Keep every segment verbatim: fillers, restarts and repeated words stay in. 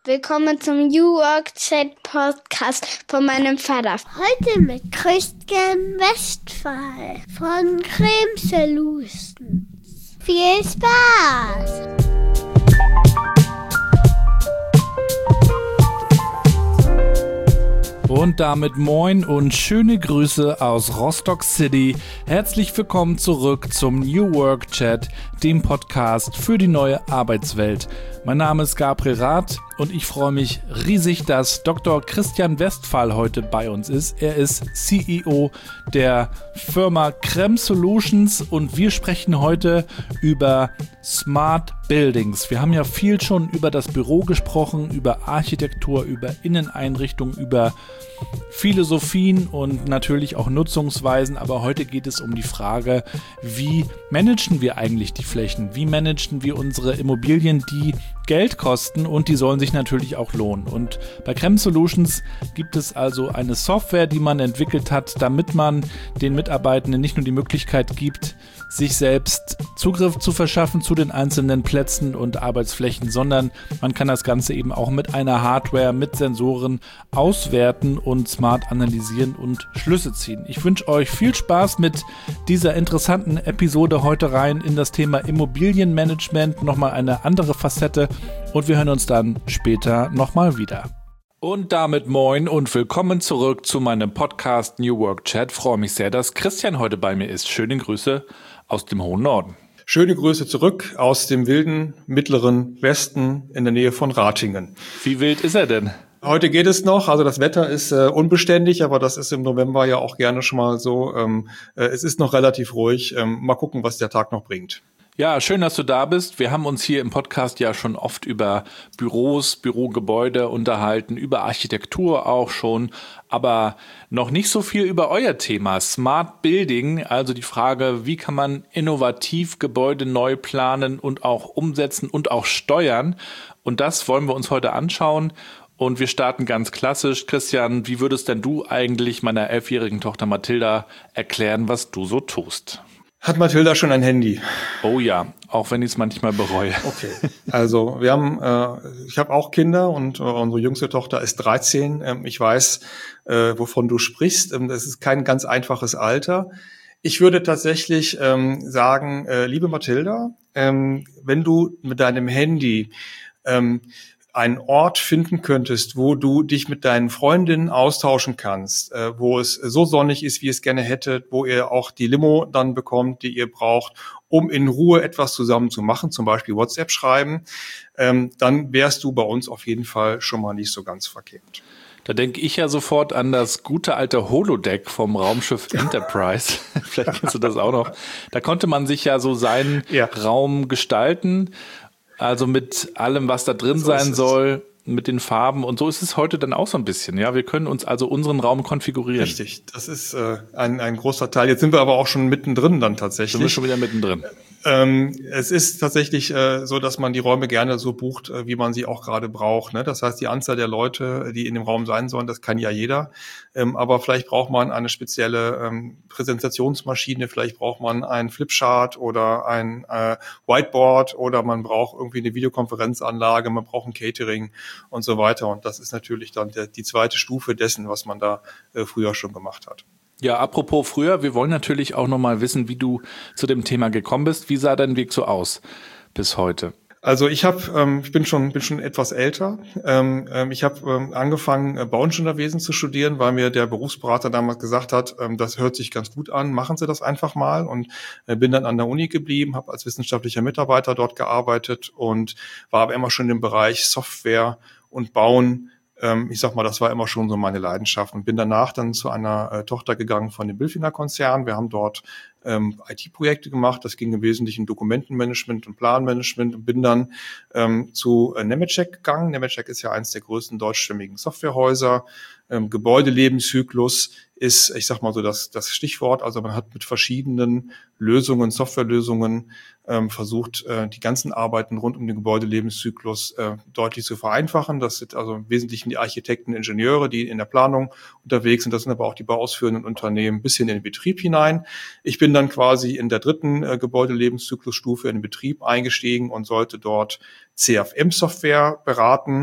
Willkommen zum New Work Chat Podcast von meinem Vater. Heute mit Christian Westphal von Creme Solutions. Viel Spaß! Und damit moin und schöne Grüße aus Rostock City. Herzlich willkommen zurück zum New Work Chat, dem Podcast für die neue Arbeitswelt. Mein Name ist Gabriel Rath und ich freue mich riesig, dass Doktor Christian Westphal heute bei uns ist. Er ist C E O der Firma Creme Solutions und wir sprechen heute über Smart Buildings. Wir haben ja viel schon über das Büro gesprochen, über Architektur, über Inneneinrichtung, über Philosophien und natürlich auch Nutzungsweisen, aber heute geht es um die Frage, wie managen wir eigentlich die Flächen? Wie managen wir unsere Immobilien, die Geld kosten und die sollen sich natürlich auch lohnen. Und bei Creme Solutions gibt es also eine Software, die man entwickelt hat, damit man den Mitarbeitenden nicht nur die Möglichkeit gibt, sich selbst Zugriff zu verschaffen zu den einzelnen Plätzen und Arbeitsflächen, sondern man kann das Ganze eben auch mit einer Hardware, mit Sensoren auswerten und smart analysieren und Schlüsse ziehen. Ich wünsche euch viel Spaß mit dieser interessanten Episode heute rein in das Thema Immobilienmanagement, nochmal eine andere Facette und wir hören uns dann später nochmal wieder. Und damit moin und willkommen zurück zu meinem Podcast New Work Chat. Freue mich sehr, dass Christian heute bei mir ist. Schöne Grüße aus dem hohen Norden. Schöne Grüße zurück aus dem wilden mittleren Westen in der Nähe von Ratingen. Wie wild ist er denn? Heute geht es noch, also das Wetter ist äh, unbeständig, aber das ist im November ja auch gerne schon mal so. Ähm, äh, es ist noch relativ ruhig. Ähm, mal gucken, was der Tag noch bringt. Ja, schön, dass du da bist. Wir haben uns hier im Podcast ja schon oft über Büros, Bürogebäude unterhalten, über Architektur auch schon, aber noch nicht so viel über euer Thema Smart Building, also die Frage, wie kann man innovativ Gebäude neu planen und auch umsetzen und auch steuern. Und das wollen wir uns heute anschauen. Und wir starten ganz klassisch. Christian, wie würdest denn du eigentlich meiner elfjährigen Tochter Mathilda erklären, was du so tust? Hat Mathilda schon ein Handy? Oh ja, auch wenn ich es manchmal bereue. Okay, also wir haben, äh, ich habe auch Kinder und äh, unsere jüngste Tochter ist dreizehn. Ähm, ich weiß, äh, wovon du sprichst. Ähm, das ist kein ganz einfaches Alter. Ich würde tatsächlich ähm, sagen, äh, liebe Mathilda, ähm, wenn du mit deinem Handy ähm, einen Ort finden könntest, wo du dich mit deinen Freundinnen austauschen kannst, äh, wo es so sonnig ist, wie ihr es gerne hättet, wo ihr auch die Limo dann bekommt, die ihr braucht, um in Ruhe etwas zusammen zu machen, zum Beispiel WhatsApp schreiben, ähm, dann wärst du bei uns auf jeden Fall schon mal nicht so ganz verkehrt. Da denke ich ja sofort an das gute alte Holodeck vom Raumschiff Enterprise. Vielleicht kennst du das auch noch. Da konnte man sich ja so seinen ja. Raum gestalten. Also mit allem, was da drin so sein soll, mit den Farben und so ist es heute dann auch so ein bisschen. Ja, wir können uns also unseren Raum konfigurieren. Richtig, das ist äh, ein, ein großer Teil. Jetzt sind wir aber auch schon mittendrin dann tatsächlich. Sind wir schon wieder mittendrin. Ähm, es ist tatsächlich äh, so, dass man die Räume gerne so bucht, äh, wie man sie auch gerade braucht. Ne? Das heißt, die Anzahl der Leute, die in dem Raum sein sollen, das kann ja jeder. Ähm, aber vielleicht braucht man eine spezielle ähm, Präsentationsmaschine, vielleicht braucht man ein Flipchart oder ein äh, Whiteboard oder man braucht irgendwie eine Videokonferenzanlage, man braucht ein Catering und so weiter. Und das ist natürlich dann der, die zweite Stufe dessen, was man da äh, früher schon gemacht hat. Ja, apropos früher, wir wollen natürlich auch nochmal wissen, wie du zu dem Thema gekommen bist. Wie sah dein Weg so aus bis heute? Also ich habe, ähm, ich bin schon, bin schon etwas älter. Ähm, ähm, ich habe ähm, angefangen, äh, Bauingenieurwesen zu studieren, weil mir der Berufsberater damals gesagt hat, ähm, das hört sich ganz gut an, machen Sie das einfach mal. Und äh, bin dann an der Uni geblieben, habe als wissenschaftlicher Mitarbeiter dort gearbeitet und war aber immer schon im Bereich Software und Bauen. Ich sag mal, das war immer schon so meine Leidenschaft und bin danach dann zu einer äh, Tochter gegangen von dem Bilfinger-Konzern. Wir haben dort ähm, I T-Projekte gemacht. Das ging im Wesentlichen Dokumentenmanagement und Planmanagement und bin dann ähm, zu äh, Nemetschek gegangen. Nemetschek ist ja eines der größten deutschstämmigen Softwarehäuser. Ähm, Gebäudelebenszyklus ist, ich sag mal so, das, das Stichwort. Also man hat mit verschiedenen Lösungen, Softwarelösungen ähm, versucht, äh, die ganzen Arbeiten rund um den Gebäudelebenszyklus äh, deutlich zu vereinfachen. Das sind also im Wesentlichen die Architekten, Ingenieure, die in der Planung unterwegs sind. Das sind aber auch die bauausführenden Unternehmen bis hin in den Betrieb hinein. Ich bin dann quasi in der dritten äh, Gebäudelebenszyklusstufe in den Betrieb eingestiegen und sollte dort C F M-Software beraten.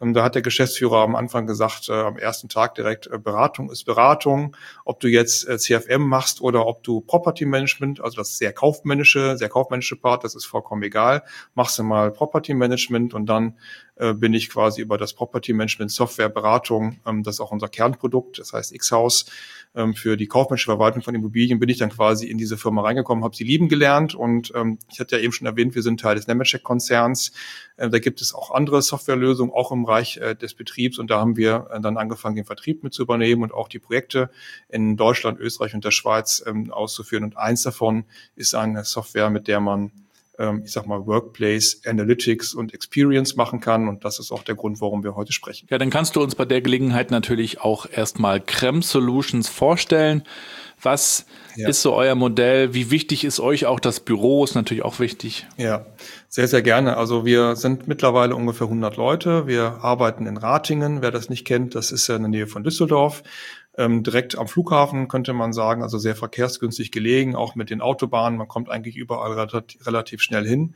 Und da hat der Geschäftsführer am Anfang gesagt, äh, am ersten Tag direkt, äh, Beratung ist Beratung. Ob du jetzt äh, C F M machst oder ob du Property Management, also das sehr kaufmännische, sehr kaufmännische Part, das ist vollkommen egal. Machst du mal Property Management und dann äh, bin ich quasi über das Property Management Software Beratung, ähm, das ist auch unser Kernprodukt, das heißt X-Haus, ähm, für die kaufmännische Verwaltung von Immobilien bin ich dann quasi in diese Firma reingekommen, habe sie lieben gelernt und ähm, ich hatte ja eben schon erwähnt, wir sind Teil des Nemetschek-Konzerns. Äh, da gibt es auch andere Softwarelösungen, auch im Bereich äh, des Betriebs und da haben wir äh, dann angefangen, den Vertrieb mit zu übernehmen und auch die Projekte in Deutschland, Österreich und der Schweiz ähm, auszuführen. Und eins davon ist eine Software, mit der man ich sag mal, Workplace, Analytics und Experience machen kann. Und das ist auch der Grund, warum wir heute sprechen. Ja, dann kannst du uns bei der Gelegenheit natürlich auch erstmal Crem Solutions vorstellen. Was ja. ist so euer Modell? Wie wichtig ist euch auch das Büro? Ist natürlich auch wichtig. Ja, sehr, sehr gerne. Also wir sind mittlerweile ungefähr hundert Leute. Wir arbeiten in Ratingen. Wer das nicht kennt, das ist ja in der Nähe von Düsseldorf. Ähm, direkt am Flughafen könnte man sagen, also sehr verkehrsgünstig gelegen, auch mit den Autobahnen. Man kommt eigentlich überall relativ, relativ schnell hin.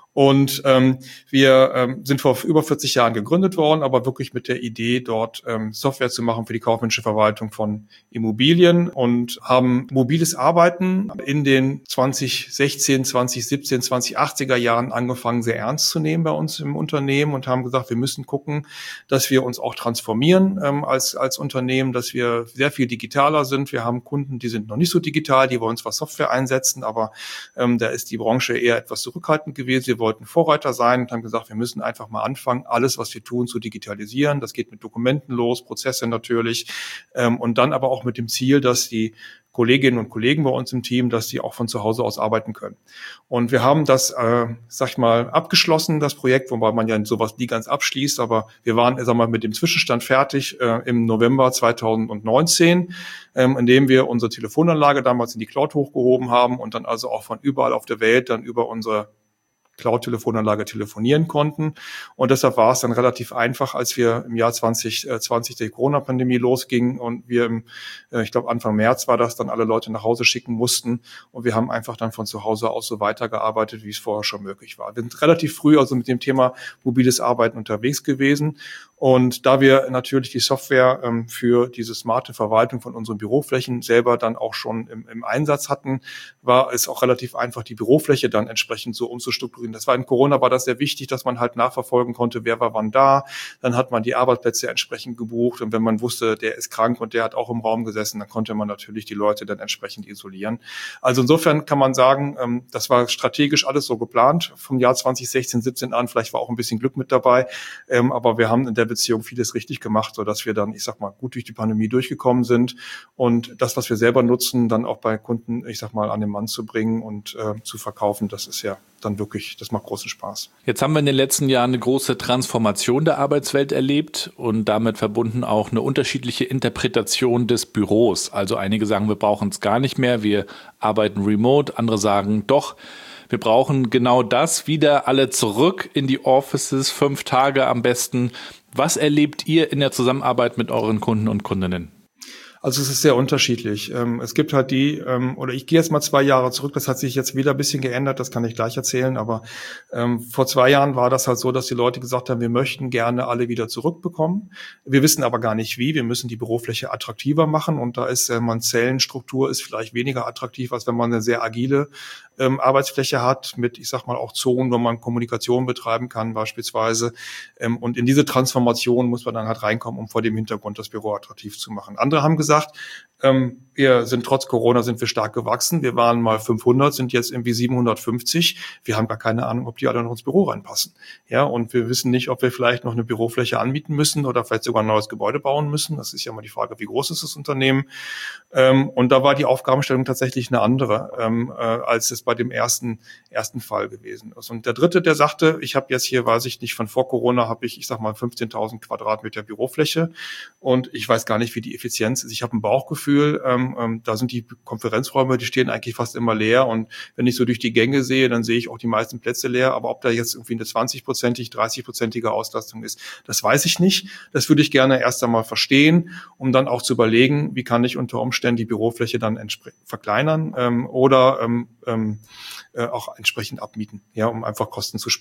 Und ähm, wir ähm, sind vor über vierzig Jahren gegründet worden, aber wirklich mit der Idee, dort ähm, Software zu machen für die kaufmännische Verwaltung von Immobilien und haben mobiles Arbeiten in den zwanzig sechzehn, zwanzig siebzehn, zwanzig achtziger Jahren angefangen, sehr ernst zu nehmen bei uns im Unternehmen und haben gesagt, wir müssen gucken, dass wir uns auch transformieren ähm, als als Unternehmen, dass wir sehr viel digitaler sind. Wir haben Kunden, die sind noch nicht so digital, die wollen zwar Software einsetzen, aber ähm, da ist die Branche eher etwas zurückhaltend gewesen. Wir wollten Vorreiter sein und haben gesagt, wir müssen einfach mal anfangen, alles, was wir tun, zu digitalisieren. Das geht mit Dokumenten los, Prozesse natürlich, ähm, und dann aber auch mit dem Ziel, dass die Kolleginnen und Kollegen bei uns im Team, dass die auch von zu Hause aus arbeiten können. Und wir haben das, äh, sag ich mal, abgeschlossen, das Projekt, wobei man ja sowas nie ganz abschließt, aber wir waren, sag mal, mit dem Zwischenstand fertig äh, im November zweitausendneunzehn, ähm, indem wir unsere Telefonanlage damals in die Cloud hochgehoben haben und dann also auch von überall auf der Welt dann über unsere Cloud-Telefonanlage telefonieren konnten. Und deshalb war es dann relativ einfach, als wir im Jahr zwanzig zwanzig die Corona-Pandemie losging und wir im, ich glaube Anfang März war das, dann alle Leute nach Hause schicken mussten. Und wir haben einfach dann von zu Hause aus so weitergearbeitet, wie es vorher schon möglich war. Wir sind relativ früh also mit dem Thema mobiles Arbeiten unterwegs gewesen. Und da wir natürlich die Software ähm, für diese smarte Verwaltung von unseren Büroflächen selber dann auch schon im, im Einsatz hatten, war es auch relativ einfach, die Bürofläche dann entsprechend so umzustrukturieren. Das war in Corona war das sehr wichtig, dass man halt nachverfolgen konnte, wer war wann da. Dann hat man die Arbeitsplätze entsprechend gebucht. Und wenn man wusste, der ist krank und der hat auch im Raum gesessen, dann konnte man natürlich die Leute dann entsprechend isolieren. Also insofern kann man sagen, ähm, das war strategisch alles so geplant. Vom Jahr zwanzig sechzehn, siebzehn an, vielleicht war auch ein bisschen Glück mit dabei. Ähm, aber wir haben in der Beziehung vieles richtig gemacht, sodass wir dann, ich sag mal, gut durch die Pandemie durchgekommen sind und das, was wir selber nutzen, dann auch bei Kunden, ich sag mal, an den Mann zu bringen und äh, zu verkaufen, das ist ja dann wirklich, das macht großen Spaß. Jetzt haben wir in den letzten Jahren eine große Transformation der Arbeitswelt erlebt und damit verbunden auch eine unterschiedliche Interpretation des Büros. Also einige sagen, wir brauchen es gar nicht mehr, wir arbeiten remote, andere sagen doch, wir brauchen genau das, wieder alle zurück in die Offices, fünf Tage am besten. Was erlebt ihr in der Zusammenarbeit mit euren Kunden und Kundinnen? Also es ist sehr unterschiedlich. Es gibt halt die, oder ich gehe jetzt mal zwei Jahre zurück, das hat sich jetzt wieder ein bisschen geändert, das kann ich gleich erzählen, aber ähm, vor zwei Jahren war das halt so, dass die Leute gesagt haben, wir möchten gerne alle wieder zurückbekommen. Wir wissen aber gar nicht wie, wir müssen die Bürofläche attraktiver machen und da ist äh, man Zellenstruktur ist vielleicht weniger attraktiv, als wenn man eine sehr agile ähm, Arbeitsfläche hat mit, ich sag mal, auch Zonen, wo man Kommunikation betreiben kann beispielsweise. Ähm, und in diese Transformation muss man dann halt reinkommen, um vor dem Hintergrund das Büro attraktiv zu machen. Andere haben gesagt, gesagt, ähm, wir sind trotz Corona sind wir stark gewachsen. Wir waren mal fünfhundert, sind jetzt irgendwie siebenhundertfünfzig. Wir haben gar keine Ahnung, ob die alle noch ins Büro reinpassen. Ja, und wir wissen nicht, ob wir vielleicht noch eine Bürofläche anmieten müssen oder vielleicht sogar ein neues Gebäude bauen müssen. Das ist ja mal die Frage, wie groß ist das Unternehmen? Ähm, und da war die Aufgabenstellung tatsächlich eine andere, ähm, äh, als es bei dem ersten ersten Fall gewesen ist. Und der dritte, der sagte, ich habe jetzt hier, weiß ich nicht, von vor Corona habe ich, ich sag mal, fünfzehntausend Quadratmeter Bürofläche und ich weiß gar nicht, wie die Effizienz ist. Ich habe ein Bauchgefühl, ähm, ähm, da sind die Konferenzräume, die stehen eigentlich fast immer leer und wenn ich so durch die Gänge sehe, dann sehe ich auch die meisten Plätze leer, aber ob da jetzt irgendwie eine zwanzig-prozentig, dreißig-prozentige Auslastung ist, das weiß ich nicht. Das würde ich gerne erst einmal verstehen, um dann auch zu überlegen, wie kann ich unter Umständen die Bürofläche dann entspre- verkleinern ähm, oder ähm, ähm, äh, auch entsprechend abmieten, ja, um einfach Kosten zu sparen.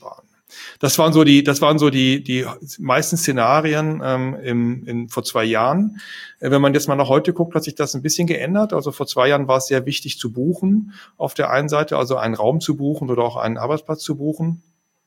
Das waren so die, das waren so die die meisten Szenarien ähm, im, in, vor zwei Jahren. Äh, wenn man jetzt mal nach heute guckt, hat sich das ein bisschen geändert. Also vor zwei Jahren war es sehr wichtig zu buchen. Auf der einen Seite also einen Raum zu buchen oder auch einen Arbeitsplatz zu buchen.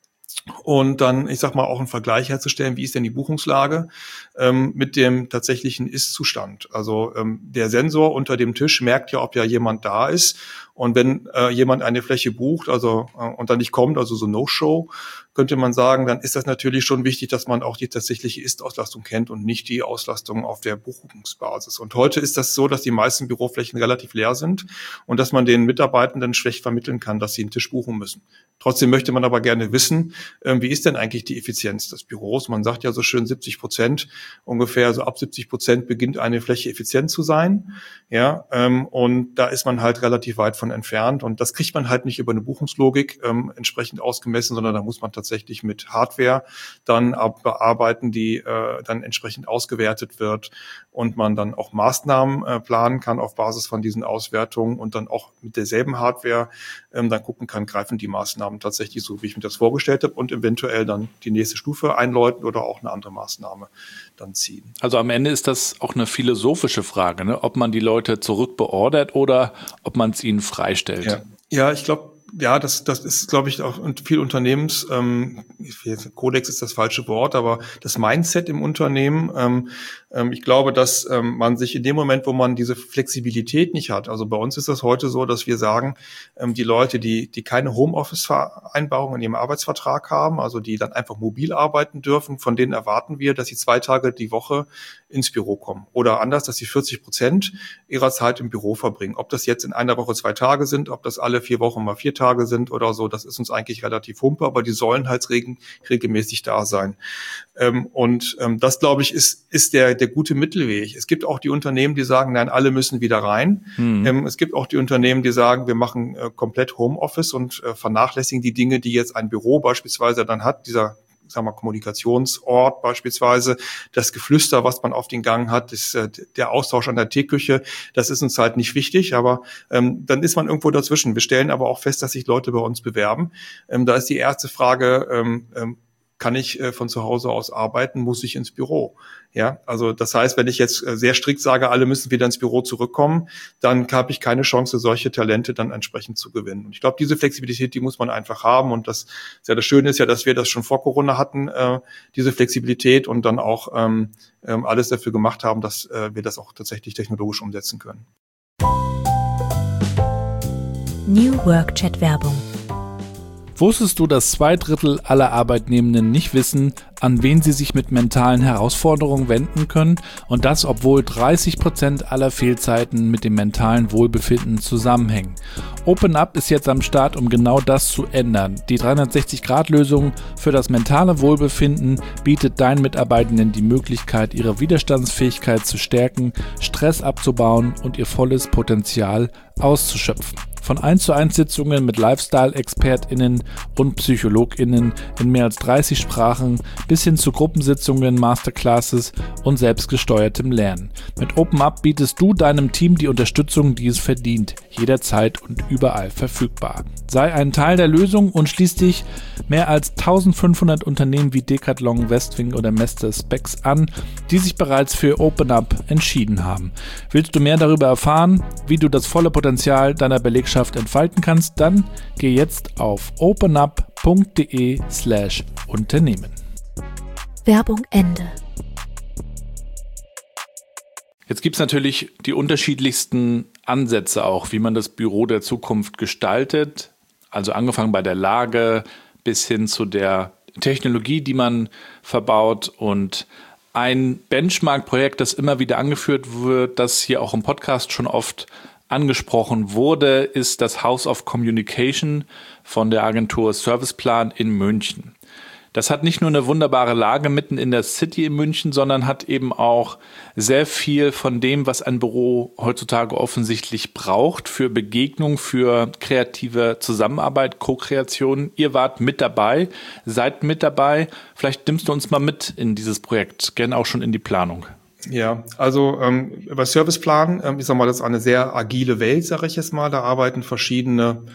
Und dann, ich sag mal, auch einen Vergleich herzustellen, wie ist denn die Buchungslage ähm, mit dem tatsächlichen Ist-Zustand. Also ähm, der Sensor unter dem Tisch merkt ja, ob ja jemand da ist. Und wenn äh, jemand eine Fläche bucht, also äh, und dann nicht kommt, also so No-Show, könnte man sagen, dann ist das natürlich schon wichtig, dass man auch die tatsächliche Ist-Auslastung kennt und nicht die Auslastung auf der Buchungsbasis. Und heute ist das so, dass die meisten Büroflächen relativ leer sind und dass man den Mitarbeitenden schlecht vermitteln kann, dass sie einen Tisch buchen müssen. Trotzdem möchte man aber gerne wissen, äh, wie ist denn eigentlich die Effizienz des Büros? Man sagt ja so schön siebzig Prozent, ungefähr so ab siebzig Prozent beginnt eine Fläche effizient zu sein. Ja, ähm, und da ist man halt relativ weit von entfernt. Und das kriegt man halt nicht über eine Buchungslogik ähm, entsprechend ausgemessen, sondern da muss man tatsächlich mit Hardware dann bearbeiten, die äh, dann entsprechend ausgewertet wird und man dann auch Maßnahmen äh, planen kann auf Basis von diesen Auswertungen und dann auch mit derselben Hardware ähm, dann gucken kann, greifen die Maßnahmen tatsächlich so, wie ich mir das vorgestellt habe und eventuell dann die nächste Stufe einläuten oder auch eine andere Maßnahme dann ziehen. Also am Ende ist das auch eine philosophische Frage, ne? Ob man die Leute zurückbeordert oder ob man es ihnen freistellt. Ja, ja, ich glaube, ja, das, das ist, glaube ich, auch viel Unternehmens, ähm, Kodex ist das falsche Wort, aber das Mindset im Unternehmen, ähm, ähm, ich glaube, dass ähm, man sich in dem Moment, wo man diese Flexibilität nicht hat, also bei uns ist das heute so, dass wir sagen, ähm, die Leute, die, die keine Homeoffice-Vereinbarung in ihrem Arbeitsvertrag haben, also die dann einfach mobil arbeiten dürfen, von denen erwarten wir, dass sie zwei Tage die Woche ins Büro kommen. Oder anders, dass sie vierzig Prozent ihrer Zeit im Büro verbringen. Ob das jetzt in einer Woche zwei Tage sind, ob das alle vier Wochen mal vier Tage sind oder so, das ist uns eigentlich relativ humpe, aber die sollen halt reg- regelmäßig da sein. Ähm, und ähm, das, glaube ich, ist ist der der gute Mittelweg. Es gibt auch die Unternehmen, die sagen, nein, alle müssen wieder rein. Mhm. Ähm, es gibt auch die Unternehmen, die sagen, wir machen äh, komplett Homeoffice und äh, vernachlässigen die Dinge, die jetzt ein Büro beispielsweise dann hat, dieser sagen wir, Kommunikationsort beispielsweise, das Geflüster, was man auf den Gang hat, ist, äh, der Austausch an der Teeküche, das ist uns halt nicht wichtig, aber ähm, dann ist man irgendwo dazwischen. Wir stellen aber auch fest, dass sich Leute bei uns bewerben. Ähm, da ist die erste Frage, ähm, ähm, kann ich äh, von zu Hause aus arbeiten, muss ich ins Büro? Ja, also das heißt, wenn ich jetzt äh, sehr strikt sage, alle müssen wieder ins Büro zurückkommen, dann habe ich keine Chance, solche Talente dann entsprechend zu gewinnen. Und ich glaube, diese Flexibilität, die muss man einfach haben. Und das, ja, das Schöne ist ja, dass wir das schon vor Corona hatten, äh, diese Flexibilität und dann auch ähm, äh, alles dafür gemacht haben, dass äh, wir das auch tatsächlich technologisch umsetzen können. New Work Chat Werbung. Wusstest du, dass zwei Drittel aller Arbeitnehmenden nicht wissen, an wen sie sich mit mentalen Herausforderungen wenden können? Und das, obwohl dreißig Prozent aller Fehlzeiten mit dem mentalen Wohlbefinden zusammenhängen. OpenUp ist jetzt am Start, um genau das zu ändern. Die dreihundertsechzig Grad Lösung für das mentale Wohlbefinden bietet deinen Mitarbeitenden die Möglichkeit, ihre Widerstandsfähigkeit zu stärken, Stress abzubauen und ihr volles Potenzial auszuschöpfen. Von eins zu eins Sitzungen mit Lifestyle-ExpertInnen und PsychologInnen in mehr als dreißig Sprachen bis hin zu Gruppensitzungen, Masterclasses und selbstgesteuertem Lernen. Mit OpenUp bietest du deinem Team die Unterstützung, die es verdient, jederzeit und überall verfügbar. Sei ein Teil der Lösung und schließ dich mehr als eintausendfünfhundert Unternehmen wie Decathlon, Westwing oder Mester Spex an, die sich bereits für OpenUp entschieden haben. Willst du mehr darüber erfahren, wie du das volle Potenzial deiner Belegschaft entfalten kannst, dann geh jetzt auf openup.de slash Unternehmen. Werbung Ende. Jetzt gibt es natürlich die unterschiedlichsten Ansätze auch, wie man das Büro der Zukunft gestaltet. Also angefangen bei der Lage bis hin zu der Technologie, die man verbaut. Und ein Benchmark-Projekt, das immer wieder angeführt wird, das hier auch im Podcast schon oft angesprochen wurde, ist das House of Communication von der Agentur Serviceplan in München. Das hat nicht nur eine wunderbare Lage mitten in der City in München, sondern hat eben auch sehr viel von dem, was ein Büro heutzutage offensichtlich braucht für Begegnung, für kreative Zusammenarbeit, Co-Kreation. Ihr wart mit dabei, seid mit dabei. Vielleicht nimmst du uns mal mit in dieses Projekt, gerne auch schon in die Planung. Ja, also ähm, bei Serviceplan, ähm, ich sag mal, das ist eine sehr agile Welt, sage ich jetzt mal. Da arbeiten verschiedene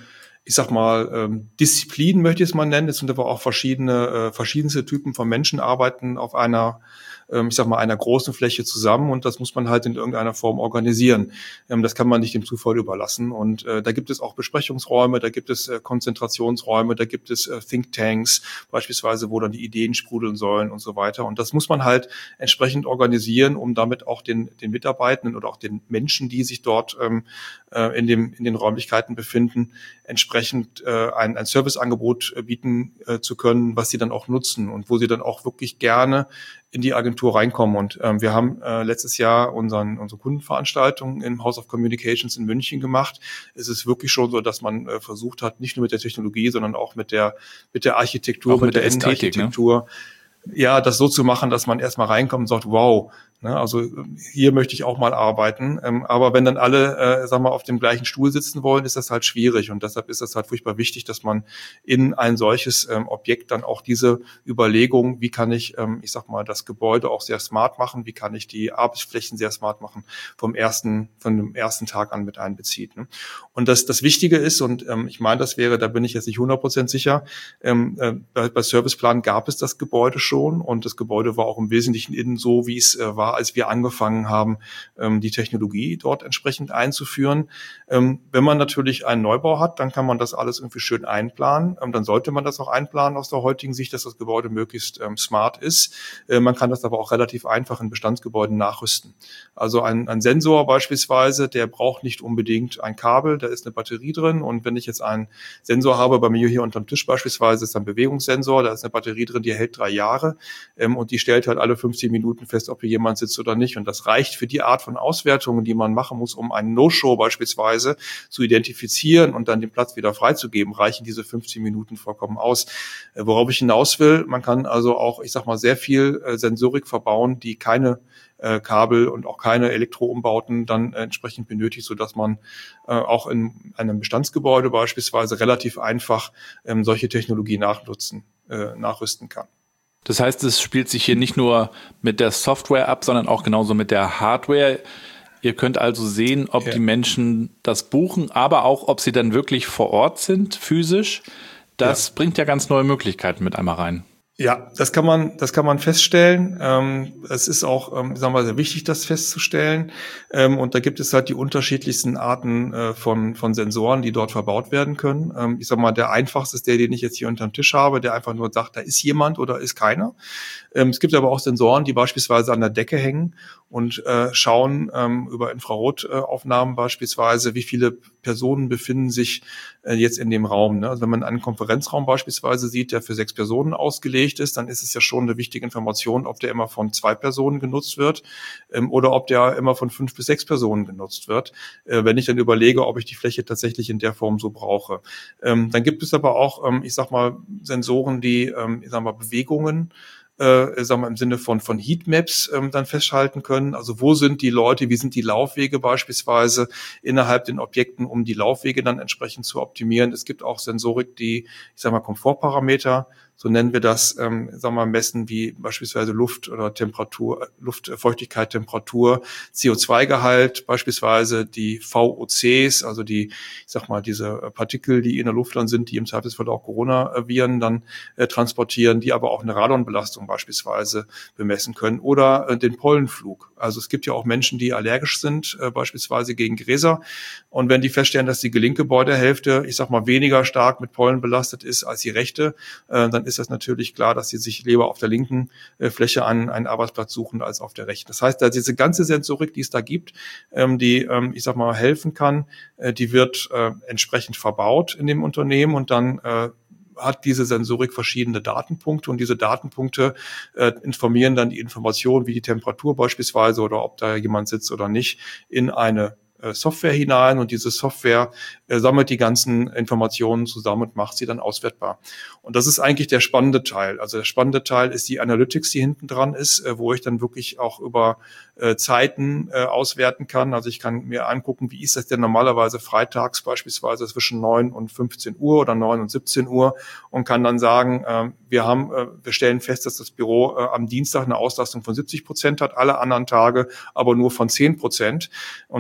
ich sag mal, ähm, Disziplinen möchte ich es mal nennen. Es sind aber auch verschiedene, äh, verschiedenste Typen von Menschen arbeiten auf einer, ähm, ich sag mal, einer großen Fläche zusammen und das muss man halt in irgendeiner Form organisieren. Ähm, das kann man nicht dem Zufall überlassen und äh, da gibt es auch Besprechungsräume, da gibt es äh, Konzentrationsräume, da gibt es äh, Thinktanks beispielsweise, wo dann die Ideen sprudeln sollen und so weiter und das muss man halt entsprechend organisieren, um damit auch den, den Mitarbeitenden oder auch den Menschen, die sich dort ähm, äh, in dem, in den Räumlichkeiten befinden, entsprechend äh, ein, ein Serviceangebot äh, bieten äh, zu können, was sie dann auch nutzen und wo sie dann auch wirklich gerne in die Agentur reinkommen. Und ähm, wir haben äh, letztes Jahr unseren, unsere Kundenveranstaltung im House of Communications in München gemacht. Es ist wirklich schon so, dass man äh, versucht hat, nicht nur mit der Technologie, sondern auch mit der mit der Architektur, auch mit, mit der Innenarchitektur, ne? Ja, das so zu machen, dass man erstmal reinkommt und sagt, wow, ne, also hier möchte ich auch mal arbeiten. Ähm, aber wenn dann alle, äh, sag mal, auf dem gleichen Stuhl sitzen wollen, ist das halt schwierig. Und deshalb ist das halt furchtbar wichtig, dass man in ein solches ähm, Objekt dann auch diese Überlegung, wie kann ich, ähm, ich sag mal, das Gebäude auch sehr smart machen, wie kann ich die Arbeitsflächen sehr smart machen, vom ersten, von dem ersten Tag an mit einbezieht. Ne? Und das, das Wichtige ist, und ähm, ich meine, das wäre, da bin ich jetzt nicht hundert Prozent sicher, ähm, äh, bei, bei Serviceplan gab es das Gebäude schon und das Gebäude war auch im Wesentlichen innen so, wie es äh, war, als wir angefangen haben, ähm, die Technologie dort entsprechend einzuführen. Ähm, wenn man natürlich einen Neubau hat, dann kann man das alles irgendwie schön einplanen. Ähm, dann sollte man das auch einplanen aus der heutigen Sicht, dass das Gebäude möglichst ähm, smart ist. Äh, man kann das aber auch relativ einfach in Bestandsgebäuden nachrüsten. Also ein, ein Sensor beispielsweise, der braucht nicht unbedingt ein Kabel, da ist eine Batterie drin und wenn ich jetzt einen Sensor habe, bei mir hier unterm Tisch beispielsweise, ist ein Bewegungssensor, da ist eine Batterie drin, die hält drei Jahre ähm, und die stellt halt alle fünfzehn Minuten fest, ob hier jemand sitzt oder nicht und das reicht für die Art von Auswertungen, die man machen muss, um einen No-Show beispielsweise zu identifizieren und dann den Platz wieder freizugeben, reichen diese fünfzehn Minuten vollkommen aus. Äh, worauf ich hinaus will, man kann also auch, ich sag mal, sehr viel äh, Sensorik verbauen, die keine äh, Kabel und auch keine Elektroumbauten dann äh, entsprechend benötigt, sodass man äh, auch in einem Bestandsgebäude beispielsweise relativ einfach ähm, solche Technologie nachnutzen, äh, nachrüsten kann. Das heißt, es spielt sich hier nicht nur mit der Software ab, sondern auch genauso mit der Hardware. Ihr könnt also sehen, ob ja. die Menschen das buchen, aber auch, ob sie dann wirklich vor Ort sind, physisch. Das ja. bringt ja ganz neue Möglichkeiten mit einmal rein. Ja, das kann man, das kann man feststellen. Ähm, es ist auch, ähm, sagen wir mal, sehr wichtig, das festzustellen. Ähm, und da gibt es halt die unterschiedlichsten Arten äh, von von Sensoren, die dort verbaut werden können. Ähm, ich sag mal, der einfachste ist der, den ich jetzt hier unterm Tisch habe, der einfach nur sagt, da ist jemand oder ist keiner. Ähm, es gibt aber auch Sensoren, die beispielsweise an der Decke hängen und äh, schauen ähm, über Infrarotaufnahmen beispielsweise, wie viele Personen befinden sich äh, jetzt in dem Raum. Ne? Also wenn man einen Konferenzraum beispielsweise sieht, der für sechs Personen ausgelegt ist, dann ist es ja schon eine wichtige Information, ob der immer von zwei Personen genutzt wird ähm, oder ob der immer von fünf bis sechs Personen genutzt wird, äh, wenn ich dann überlege, ob ich die Fläche tatsächlich in der Form so brauche. Ähm, dann gibt es aber auch, ähm, ich sag mal, Sensoren, die, ähm, ich sag mal, Bewegungen Äh, sagen wir im Sinne von von Heatmaps ähm, dann festhalten können. Also wo sind die Leute, wie sind die Laufwege beispielsweise innerhalb den Objekten, um die Laufwege dann entsprechend zu optimieren. Es gibt auch Sensorik, die, ich sage mal, Komfortparameter, so nennen wir das, ähm, sagen wir mal, messen, wie beispielsweise Luft oder Temperatur, Luftfeuchtigkeit, Temperatur, C O zwei Gehalt, beispielsweise die V O Cs, also die, ich sag mal, diese Partikel, die in der Luft dann sind, die im Zweifelsfall auch Coronaviren dann äh, transportieren, die aber auch eine Radonbelastung beispielsweise bemessen können oder äh, den Pollenflug. Also es gibt ja auch Menschen, die allergisch sind, äh, beispielsweise gegen Gräser. Und wenn die feststellen, dass die linke Gebäudehälfte, ich sag mal, weniger stark mit Pollen belastet ist als die rechte, äh, dann ist das natürlich klar, dass sie sich lieber auf der linken äh, Fläche einen, einen Arbeitsplatz suchen als auf der rechten. Das heißt, da diese ganze Sensorik, die es da gibt, ähm, die, ähm, ich sag mal, helfen kann, äh, die wird äh, entsprechend verbaut in dem Unternehmen und dann äh, hat diese Sensorik verschiedene Datenpunkte und diese Datenpunkte äh, informieren dann die Information, wie die Temperatur beispielsweise oder ob da jemand sitzt oder nicht, in eine Software hinein und diese Software äh, sammelt die ganzen Informationen zusammen und macht sie dann auswertbar. Und das ist eigentlich der spannende Teil. Also der spannende Teil ist die Analytics, die hinten dran ist, äh, wo ich dann wirklich auch über äh, Zeiten äh, auswerten kann. Also ich kann mir angucken, wie ist das denn normalerweise freitags beispielsweise zwischen neun und fünfzehn Uhr oder neun und siebzehn Uhr und kann dann sagen, äh, wir haben, äh, wir stellen fest, dass das Büro äh, am Dienstag eine Auslastung von siebzig Prozent hat, alle anderen Tage aber nur von zehn Prozent. Und dann muss, kann man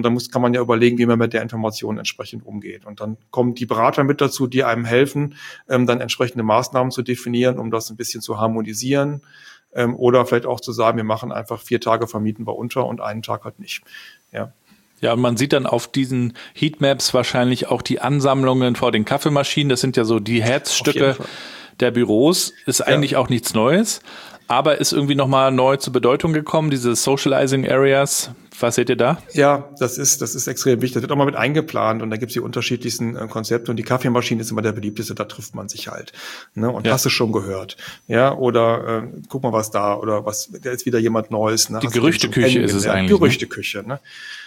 man ja überlegen, wie man mit der Information entsprechend umgeht. Und dann kommen die Berater mit dazu, die einem helfen, ähm, dann entsprechende Maßnahmen zu definieren, um das ein bisschen zu harmonisieren. Ähm, oder vielleicht auch zu sagen, wir machen einfach vier Tage vermieten wir unter und einen Tag halt nicht. Ja. Ja, und man sieht dann auf diesen Heatmaps wahrscheinlich auch die Ansammlungen vor den Kaffeemaschinen. Das sind ja so die Herzstücke der Büros. Ist eigentlich ja. auch nichts Neues, aber ist irgendwie nochmal neu zur Bedeutung gekommen, diese Socializing Areas. Was seht ihr da? Ja, das ist, das ist extrem wichtig. Das wird auch mal mit eingeplant und da gibt es die unterschiedlichsten äh, Konzepte und die Kaffeemaschine ist immer der beliebteste, da trifft man sich halt. Ne? Und ja. hast du schon gehört. Ja, oder äh, guck mal, was da, oder was, da ist wieder jemand Neues. Ne? Die Gerüchteküche ist es eigentlich. Gerüchteküche, ne?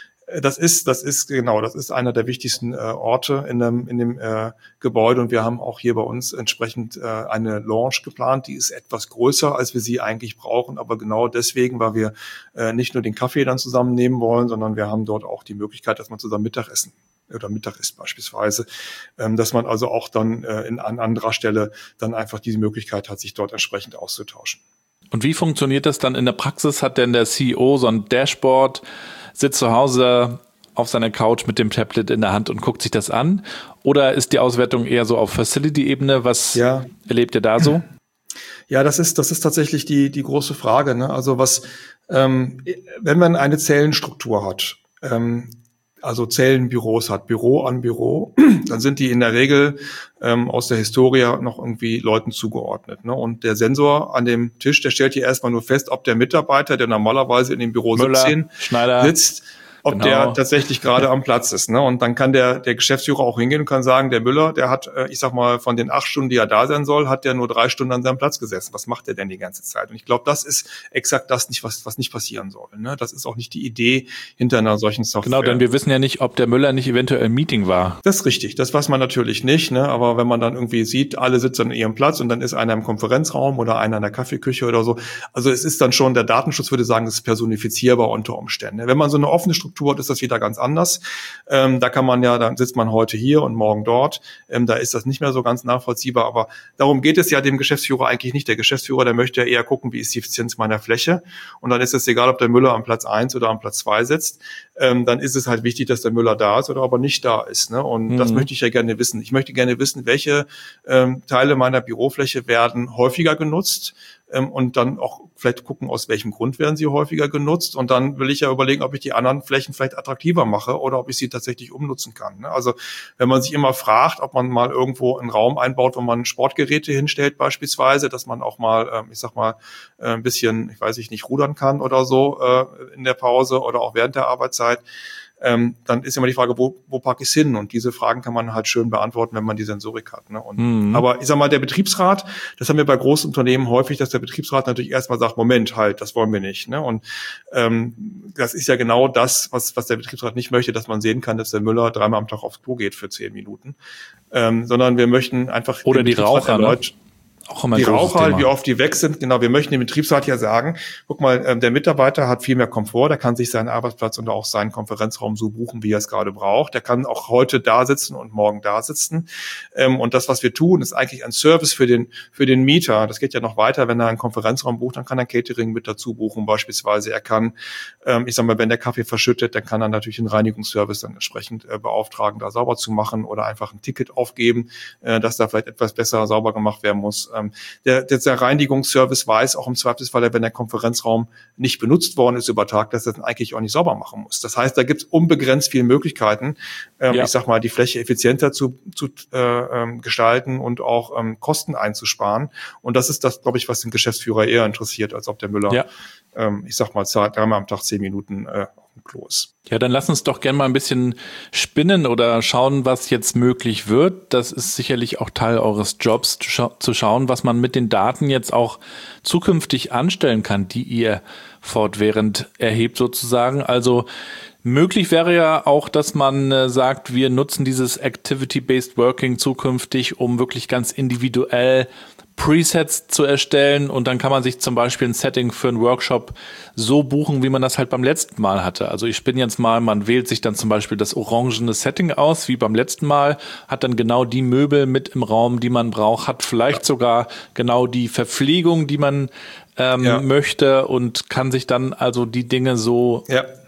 Das ist, das ist, genau, das ist einer der wichtigsten äh, Orte in dem, in dem äh, Gebäude und wir haben auch hier bei uns entsprechend äh, eine Lounge geplant, die ist etwas größer, als wir sie eigentlich brauchen, aber genau deswegen, weil wir äh, nicht nur den Kaffee dann zusammennehmen wollen, sondern wir haben dort auch die Möglichkeit, dass man zusammen Mittagessen oder Mittag isst beispielsweise, ähm, dass man also auch dann äh, in, an anderer Stelle dann einfach diese Möglichkeit hat, sich dort entsprechend auszutauschen. Und wie funktioniert das dann in der Praxis? Hat denn der C E O so ein Dashboard, sitzt zu Hause auf seiner Couch mit dem Tablet in der Hand und guckt sich das an? Oder ist die Auswertung eher so auf Facility-Ebene? Was ja. erlebt ihr da so? Ja, das ist, das ist tatsächlich die, die große Frage, ne? Also was, ähm, wenn man eine Zellenstruktur hat, ähm, also Zellenbüros hat, Büro an Büro, dann sind die in der Regel ähm, aus der Historie noch irgendwie Leuten zugeordnet. Ne? Und der Sensor an dem Tisch, der stellt hier erstmal nur fest, ob der Mitarbeiter, der normalerweise in dem Büro Müller, siebzehn Schneider, sitzt, ob genau. der tatsächlich gerade am Platz ist. Ne? Und dann kann der der Geschäftsführer auch hingehen und kann sagen, der Müller, der hat, äh, ich sag mal, von den acht Stunden, die er da sein soll, hat der nur drei Stunden an seinem Platz gesessen. Was macht er denn die ganze Zeit? Und ich glaube, das ist exakt das nicht, was was nicht passieren soll. Ne? Das ist auch nicht die Idee hinter einer solchen Software. Genau, denn wir wissen ja nicht, ob der Müller nicht eventuell im Meeting war. Das ist richtig, das weiß man natürlich nicht. Ne? Aber wenn man dann irgendwie sieht, alle sitzen an ihrem Platz und dann ist einer im Konferenzraum oder einer in der Kaffeeküche oder so. Also es ist dann schon, der Datenschutz würde sagen, das ist personifizierbar unter Umständen. Wenn man so eine offene Struktur hat, ist das wieder ganz anders. Ähm, da kann man ja, dann sitzt man heute hier und morgen dort. Ähm, da ist das nicht mehr so ganz nachvollziehbar. Aber darum geht es ja dem Geschäftsführer eigentlich nicht. Der Geschäftsführer, der möchte ja eher gucken, wie ist die Effizienz meiner Fläche. Und dann ist es egal, ob der Müller am Platz eins oder am Platz zwei sitzt. Ähm, dann ist es halt wichtig, dass der Müller da ist oder ob er nicht da ist. Ne? Und mhm. das möchte ich ja gerne wissen. Ich möchte gerne wissen, welche ähm, Teile meiner Bürofläche werden häufiger genutzt. Ähm, und dann auch vielleicht gucken, aus welchem Grund werden sie häufiger genutzt. Und dann will ich ja überlegen, ob ich die anderen Flächen vielleicht attraktiver mache oder ob ich sie tatsächlich umnutzen kann. Ne? Also wenn man sich immer fragt, ob man mal irgendwo einen Raum einbaut, wo man Sportgeräte hinstellt beispielsweise, dass man auch mal, ähm, ich sag mal, äh, ein bisschen, ich weiß nicht, rudern kann oder so äh, in der Pause oder auch während der Arbeitszeit, Ähm, dann ist immer die Frage, wo, wo packe ich es hin? Und diese Fragen kann man halt schön beantworten, wenn man die Sensorik hat. Ne? Und, mhm. Aber ich sag mal, der Betriebsrat, das haben wir bei großen Unternehmen häufig, dass der Betriebsrat natürlich erstmal sagt, Moment, halt, das wollen wir nicht. Ne? Und ähm, das ist ja genau das, was, was der Betriebsrat nicht möchte, dass man sehen kann, dass der Müller dreimal am Tag aufs Klo geht für zehn Minuten. Ähm, sondern wir möchten einfach... Oder die Raucher, erneut, ne? Auch immer die Raucher, wie oft die weg sind, genau, wir möchten dem Betriebsrat ja sagen, guck mal, ähm, der Mitarbeiter hat viel mehr Komfort, der kann sich seinen Arbeitsplatz und auch seinen Konferenzraum so buchen, wie er es gerade braucht, der kann auch heute da sitzen und morgen da sitzen ähm, und das, was wir tun, ist eigentlich ein Service für den für den Mieter, das geht ja noch weiter, wenn er einen Konferenzraum bucht, dann kann er Catering mit dazu buchen beispielsweise, er kann, ähm, ich sag mal, wenn der Kaffee verschüttet, dann kann er natürlich einen Reinigungsservice dann entsprechend äh, beauftragen, da sauber zu machen oder einfach ein Ticket aufgeben, äh, dass da vielleicht etwas besser sauber gemacht werden muss. Der, der Reinigungsservice weiß auch im Zweifelsfall, wenn der Konferenzraum nicht benutzt worden ist über Tag, dass er dann eigentlich auch nicht sauber machen muss. Das heißt, da gibt es unbegrenzt viele Möglichkeiten, ähm, ja. ich sag mal, die Fläche effizienter zu, zu äh, ähm, gestalten und auch ähm, Kosten einzusparen. Und das ist das, glaube ich, was den Geschäftsführer eher interessiert, als ob der Müller, ja. ähm, ich sag mal, dreimal am Tag zehn Minuten äh, auf dem Klo ist. Ja, dann lass uns doch gerne mal ein bisschen spinnen oder schauen, was jetzt möglich wird. Das ist sicherlich auch Teil eures Jobs, zu schauen, was man mit den Daten jetzt auch zukünftig anstellen kann, die ihr fortwährend erhebt sozusagen. Also möglich wäre ja auch, dass man äh, sagt, wir nutzen dieses Activity-Based Working zukünftig, um wirklich ganz individuell Presets zu erstellen und dann kann man sich zum Beispiel ein Setting für einen Workshop so buchen, wie man das halt beim letzten Mal hatte. Also ich spinne jetzt mal, man wählt sich dann zum Beispiel das orangene Setting aus, wie beim letzten Mal, hat dann genau die Möbel mit im Raum, die man braucht, hat vielleicht ja. sogar genau die Verpflegung, die man ähm, ja. möchte und kann sich dann also die Dinge so ja.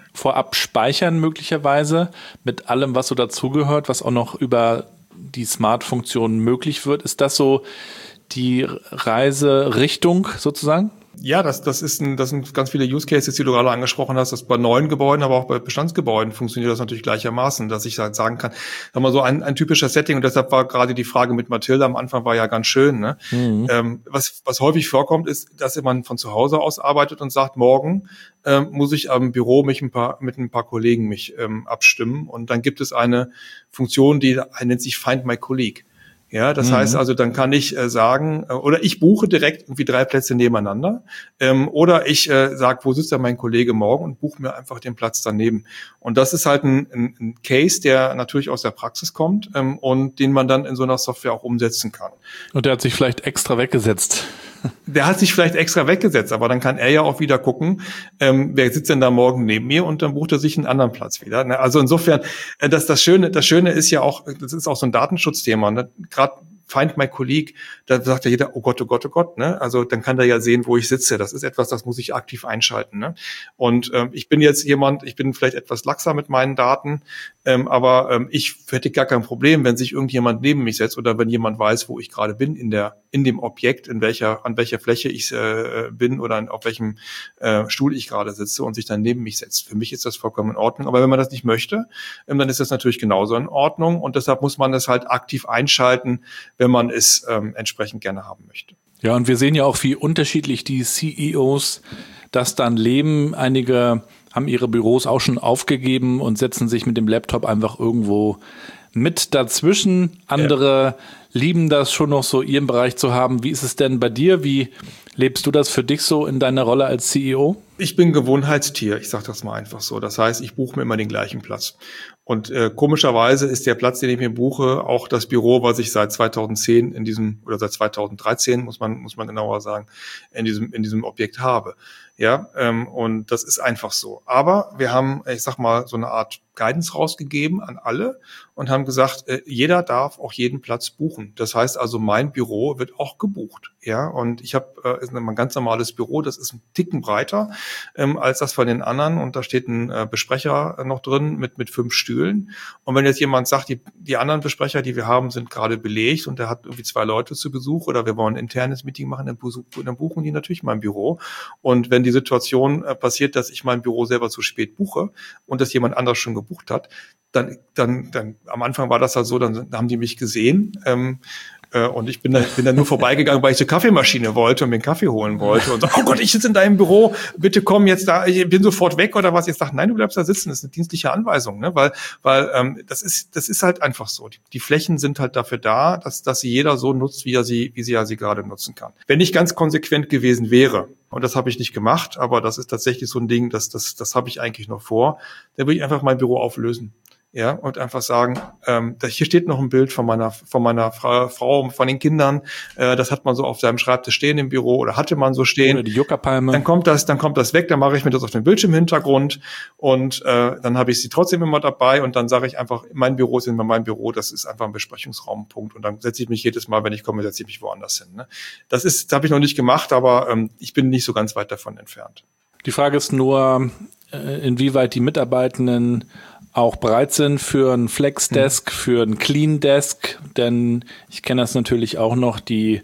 vorab speichern möglicherweise mit allem, was so dazugehört, was auch noch über die Smart-Funktion möglich wird. Ist das so die Reiserichtung sozusagen? Ja, das, das ist ein, das sind ganz viele Use Cases, die du gerade angesprochen hast, dass bei neuen Gebäuden, aber auch bei Bestandsgebäuden funktioniert das natürlich gleichermaßen, dass ich halt sagen kann, sag mal so ein, ein typischer Setting, und deshalb war gerade die Frage mit Mathilda am Anfang war ja ganz schön, ne? Mhm. Ähm, was, was häufig vorkommt, ist, dass man von zu Hause aus arbeitet und sagt, morgen ähm, muss ich am Büro mich ein paar, mit ein paar Kollegen mich ähm, abstimmen, und dann gibt es eine Funktion, die nennt sich Find My Colleague. Ja, das mhm. heißt also, dann kann ich äh, sagen, äh, oder ich buche direkt irgendwie drei Plätze nebeneinander, ähm, oder ich äh, sage, wo sitzt denn mein Kollege morgen, und buche mir einfach den Platz daneben. Und das ist halt ein, ein, ein Case, der natürlich aus der Praxis kommt ähm, und den man dann in so einer Software auch umsetzen kann. Und der hat sich vielleicht extra weggesetzt. Der hat sich vielleicht extra weggesetzt, aber dann kann er ja auch wieder gucken, ähm, wer sitzt denn da morgen neben mir, und dann bucht er sich einen anderen Platz wieder. Ne? Also insofern, äh, das, das Schöne, das Schöne ist ja auch, das ist auch so ein Datenschutzthema, ne? Gerade Find My Colleague, da sagt ja jeder, oh Gott, oh Gott, oh Gott, ne? Also dann kann der ja sehen, wo ich sitze. Das ist etwas, das muss ich aktiv einschalten, ne? Und ähm, ich bin jetzt jemand, ich bin vielleicht etwas laxer mit meinen Daten, ähm, aber ähm, ich hätte gar kein Problem, wenn sich irgendjemand neben mich setzt oder wenn jemand weiß, wo ich gerade bin in der in dem Objekt, in welcher an welcher Fläche ich äh, bin oder auf welchem äh, Stuhl ich gerade sitze und sich dann neben mich setzt. Für mich ist das vollkommen in Ordnung. Aber wenn man das nicht möchte, ähm, dann ist das natürlich genauso in Ordnung, und deshalb muss man das halt aktiv einschalten, wenn man es ähm, entsprechend gerne haben möchte. Ja, und wir sehen ja auch, wie unterschiedlich die C E Os das dann leben. Einige haben ihre Büros auch schon aufgegeben und setzen sich mit dem Laptop einfach irgendwo mit dazwischen. Andere ja. lieben das schon noch so, ihren Bereich zu haben. Wie ist es denn bei dir? Wie lebst du das für dich so in deiner Rolle als C E O? Ich bin Gewohnheitstier, ich sage das mal einfach so. Das heißt, ich buche mir immer den gleichen Platz. Und äh, komischerweise ist der Platz, den ich mir buche, auch das Büro, was ich seit zweitausendzehn in diesem, oder seit zweitausenddreizehn, muss man muss man genauer sagen, in diesem in diesem Objekt habe. Ja, ähm, und das ist einfach so. Aber wir haben, ich sag mal, so eine Art Guidance rausgegeben an alle und haben gesagt, äh, jeder darf auch jeden Platz buchen. Das heißt also, mein Büro wird auch gebucht. Ja, und ich habe äh, ist ein ganz normales Büro, das ist ein Ticken breiter ähm, als das von den anderen, und da steht ein äh, Besprecher äh, noch drin mit mit fünf Stühlen. Und wenn jetzt jemand sagt, die die anderen Besprecher, die wir haben, sind gerade belegt und der hat irgendwie zwei Leute zu Besuch oder wir wollen ein internes Meeting machen, dann, besuch, dann buchen die natürlich mein Büro. Und wenn die Situation äh, passiert, dass ich mein Büro selber zu spät buche und das jemand anderes schon gebucht hat, dann dann dann am Anfang war das halt so, dann, dann haben die mich gesehen. Ähm, Und ich bin da, bin da nur vorbeigegangen, weil ich zur Kaffeemaschine wollte und mir einen Kaffee holen wollte. Und so, oh Gott, ich sitze in deinem Büro, bitte komm jetzt da, ich bin sofort weg oder was. Jetzt sagt, nein, du bleibst da sitzen, das ist eine dienstliche Anweisung, ne? Weil, weil ähm, das ist, das ist halt einfach so. Die, die Flächen sind halt dafür da, dass, dass sie jeder so nutzt, wie er sie, wie sie ja sie gerade nutzen kann. Wenn ich ganz konsequent gewesen wäre, und das habe ich nicht gemacht, aber das ist tatsächlich so ein Ding, das, das, das habe ich eigentlich noch vor, dann würde ich einfach mein Büro auflösen. Ja, und einfach sagen, ähm, da, hier steht noch ein Bild von meiner von meiner Fra- Frau, von den Kindern. Äh, das hat man so auf seinem Schreibtisch stehen im Büro oder hatte man so stehen. Oder die Juckerpalme. Dann kommt das, dann kommt das weg. Dann mache ich mir das auf den Bildschirmhintergrund und äh, dann habe ich sie trotzdem immer dabei. Und dann sage ich einfach, mein Büro ist immer mein Büro. Das ist einfach ein Besprechungsraum. Punkt. Und dann setze ich mich jedes Mal, wenn ich komme, setze ich mich woanders hin. Ne? Das ist, das habe ich noch nicht gemacht, aber ähm, ich bin nicht so ganz weit davon entfernt. Die Frage ist nur, äh, inwieweit die Mitarbeitenden auch bereit sind für ein Flex-Desk, mhm. für ein Clean-Desk, denn ich kenne das natürlich auch noch, die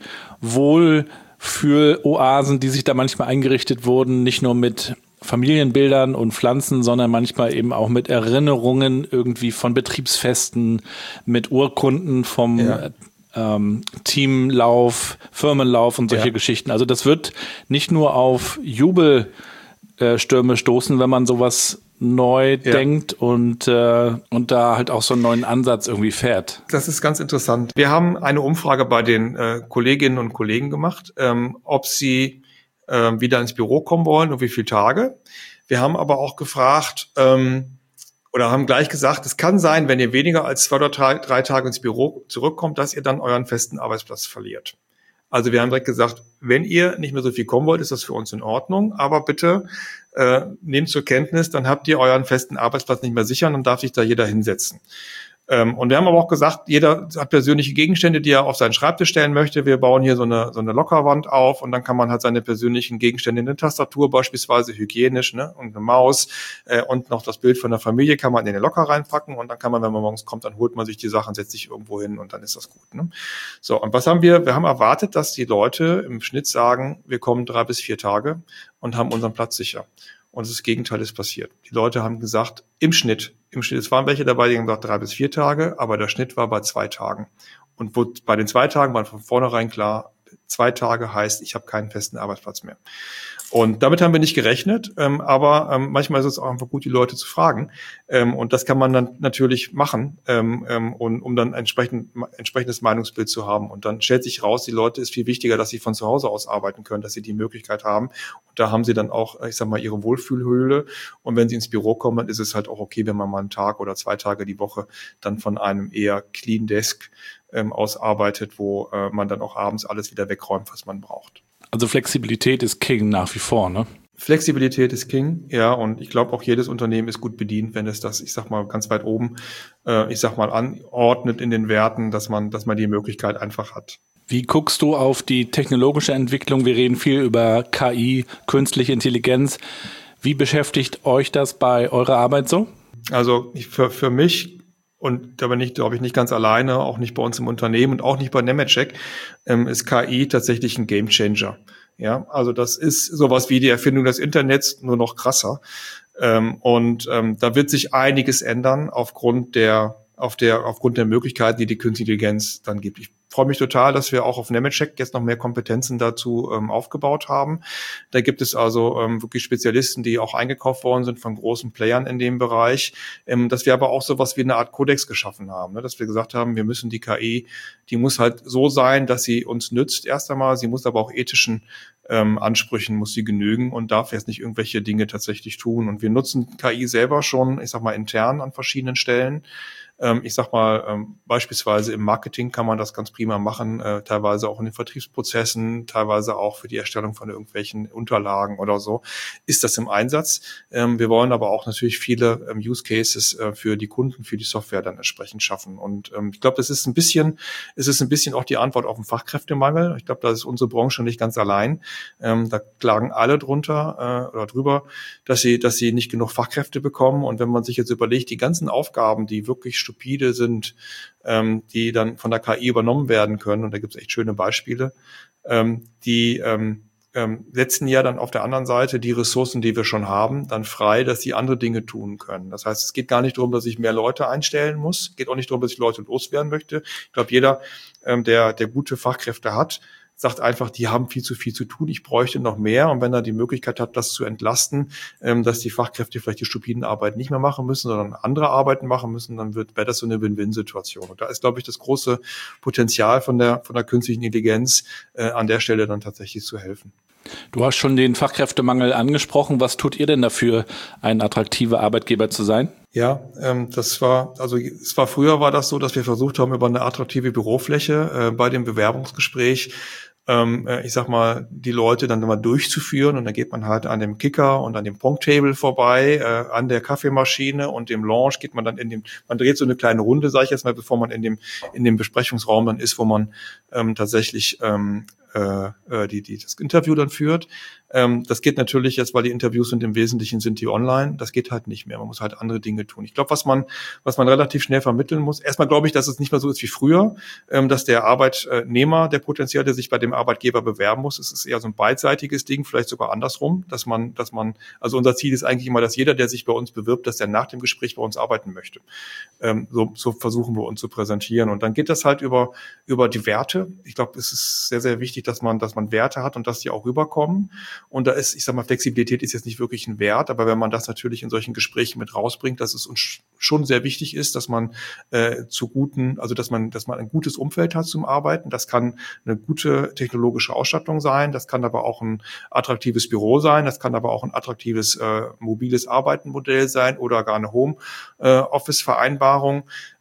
Wohlfühl-Oasen, die sich da manchmal eingerichtet wurden, nicht nur mit Familienbildern und Pflanzen, sondern manchmal eben auch mit Erinnerungen irgendwie von Betriebsfesten, mit Urkunden vom ja. ähm, Teamlauf, Firmenlauf und solche ja. Geschichten. Also das wird nicht nur auf Jubelstürme stoßen, wenn man sowas neu ja. denkt und äh, und da halt auch so einen neuen Ansatz irgendwie fährt. Das ist ganz interessant. Wir haben eine Umfrage bei den äh, Kolleginnen und Kollegen gemacht, ähm, ob sie äh, wieder ins Büro kommen wollen und wie viele Tage. Wir haben aber auch gefragt ähm, oder haben gleich gesagt, es kann sein, wenn ihr weniger als zwei oder drei, drei Tage ins Büro zurückkommt, dass ihr dann euren festen Arbeitsplatz verliert. Also wir haben direkt gesagt, wenn ihr nicht mehr so viel kommen wollt, ist das für uns in Ordnung, aber bitte äh, nehmt zur Kenntnis, dann habt ihr euren festen Arbeitsplatz nicht mehr sicher und dann darf sich da jeder hinsetzen. Ähm, und wir haben aber auch gesagt, jeder hat persönliche Gegenstände, die er auf seinen Schreibtisch stellen möchte. Wir bauen hier so eine, so eine Lockerwand auf und dann kann man halt seine persönlichen Gegenstände, eine Tastatur beispielsweise, hygienisch, ne, und eine Maus äh, und noch das Bild von der Familie kann man in den Locker reinpacken und dann kann man, wenn man morgens kommt, dann holt man sich die Sachen, setzt sich irgendwo hin und dann ist das gut. Ne? So, und was haben wir? Wir haben erwartet, dass die Leute im Schnitt sagen, wir kommen drei bis vier Tage und haben unseren Platz sicher. Und das Gegenteil ist passiert. Die Leute haben gesagt, im Schnitt, im Schnitt, es waren welche dabei, die haben gesagt drei bis vier Tage, aber der Schnitt war bei zwei Tagen. Und wo, bei den zwei Tagen war von vornherein klar, zwei Tage heißt, ich habe keinen festen Arbeitsplatz mehr. Und damit haben wir nicht gerechnet, ähm, aber ähm, manchmal ist es auch einfach gut, die Leute zu fragen. Ähm, und das kann man dann natürlich machen, ähm, ähm, und, um dann entsprechend entsprechendes Meinungsbild zu haben. Und dann stellt sich raus, die Leute ist viel wichtiger, dass sie von zu Hause aus arbeiten können, dass sie die Möglichkeit haben. Und da haben sie dann auch, ich sag mal, ihre Wohlfühlhöhle. Und wenn sie ins Büro kommen, dann ist es halt auch okay, wenn man mal einen Tag oder zwei Tage die Woche dann von einem eher Clean Desk ähm, aus arbeitet, wo äh, man dann auch abends alles wieder wegräumt, was man braucht. Also Flexibilität ist King nach wie vor, ne? Flexibilität ist King, ja, und ich glaube auch jedes Unternehmen ist gut bedient, wenn es das, ich sag mal, ganz weit oben, äh, ich sag mal, anordnet in den Werten, dass man, dass man die Möglichkeit einfach hat. Wie guckst du auf die technologische Entwicklung? Wir reden viel über K I, künstliche Intelligenz. Wie beschäftigt euch das bei eurer Arbeit so? Also ich, für, für mich, und da bin ich, glaube ich, nicht ganz alleine, auch nicht bei uns im Unternehmen und auch nicht bei Nemetschek, ähm, ist K I tatsächlich ein Gamechanger. Ja, also das ist sowas wie die Erfindung des Internets, nur noch krasser. Ähm, und ähm, da wird sich einiges ändern aufgrund der, auf der, aufgrund der Möglichkeiten, die die Künstliche Intelligenz dann gibt. Ich freue mich total, dass wir auch auf Nemetschek jetzt noch mehr Kompetenzen dazu ähm, aufgebaut haben. Da gibt es also ähm, wirklich Spezialisten, die auch eingekauft worden sind von großen Playern in dem Bereich, ähm, dass wir aber auch sowas wie eine Art Kodex geschaffen haben, ne? Dass wir gesagt haben, wir müssen die K I, die muss halt so sein, dass sie uns nützt erst einmal, sie muss aber auch ethischen ähm, Ansprüchen, muss sie genügen und darf jetzt nicht irgendwelche Dinge tatsächlich tun. Und wir nutzen K I selber schon, ich sag mal, intern an verschiedenen Stellen. Ich sag mal, ähm, beispielsweise im Marketing kann man das ganz prima machen, äh, teilweise auch in den Vertriebsprozessen, teilweise auch für die Erstellung von irgendwelchen Unterlagen oder so, ist das im Einsatz. Ähm, wir wollen aber auch natürlich viele ähm, Use Cases äh, für die Kunden, für die Software dann entsprechend schaffen. Und ähm, ich glaube, das ist ein bisschen, es ist ein bisschen auch die Antwort auf den Fachkräftemangel. Ich glaube, da ist unsere Branche nicht ganz allein. Ähm, da klagen alle drunter äh, oder drüber, dass sie, dass sie nicht genug Fachkräfte bekommen. Und wenn man sich jetzt überlegt, die ganzen Aufgaben, die wirklich stupide sind, ähm, die dann von der K I übernommen werden können, und da gibt es echt schöne Beispiele, ähm, die ähm, ähm, setzen ja dann auf der anderen Seite die Ressourcen, die wir schon haben, dann frei, dass sie andere Dinge tun können. Das heißt, es geht gar nicht darum, dass ich mehr Leute einstellen muss, es geht auch nicht darum, dass ich Leute loswerden möchte. Ich glaube, jeder, ähm, der, der gute Fachkräfte hat, sagt einfach, die haben viel zu viel zu tun, ich bräuchte noch mehr. Und wenn er die Möglichkeit hat, das zu entlasten, ähm, dass die Fachkräfte vielleicht die stupiden Arbeiten nicht mehr machen müssen, sondern andere Arbeiten machen müssen, dann wird, wäre das so eine Win-Win-Situation. Und da ist, glaube ich, das große Potenzial von der, von der künstlichen Intelligenz, äh, an der Stelle dann tatsächlich zu helfen. Du hast schon den Fachkräftemangel angesprochen. Was tut ihr denn dafür, ein attraktiver Arbeitgeber zu sein? Ja, ähm, das war, also es war früher war das so, dass wir versucht haben, über eine attraktive Bürofläche äh, bei dem Bewerbungsgespräch ähm, ich sag mal, die Leute dann immer durchzuführen, und dann geht man halt an dem Kicker und an dem Ponktable vorbei, äh, an der Kaffeemaschine und dem Lounge geht man dann in dem, man dreht so eine kleine Runde, sage ich jetzt mal, bevor man in dem in dem Besprechungsraum dann ist, wo man ähm, tatsächlich ähm, äh, die die das Interview dann führt. Ähm, das geht natürlich jetzt, weil die Interviews sind im Wesentlichen sind die online. Das geht halt nicht mehr. Man muss halt andere Dinge tun. Ich glaube, was man was man relativ schnell vermitteln muss. Erstmal glaube ich, dass es nicht mehr so ist wie früher, ähm, dass der Arbeitnehmer, der potenziell, der sich bei dem Arbeitgeber bewerben muss, es ist eher so ein beidseitiges Ding, vielleicht sogar andersrum, dass man, dass man, also unser Ziel ist eigentlich immer, dass jeder, der sich bei uns bewirbt, dass der nach dem Gespräch bei uns arbeiten möchte. Ähm, so, so versuchen wir uns zu präsentieren. Und dann geht das halt über über die Werte. Ich glaube, es ist sehr, sehr wichtig, dass man, dass man Werte hat und dass die auch rüberkommen. Und da ist, ich sag mal, Flexibilität ist jetzt nicht wirklich ein Wert, aber wenn man das natürlich in solchen Gesprächen mit rausbringt, dass es uns schon sehr wichtig ist, dass man äh, zu guten, also dass man, dass man ein gutes Umfeld hat zum Arbeiten. Das kann eine gute technologische Ausstattung sein, das kann aber auch ein attraktives Büro sein, das kann aber auch ein attraktives äh, mobiles Arbeitenmodell sein oder gar eine Home-Office-Vereinbarung.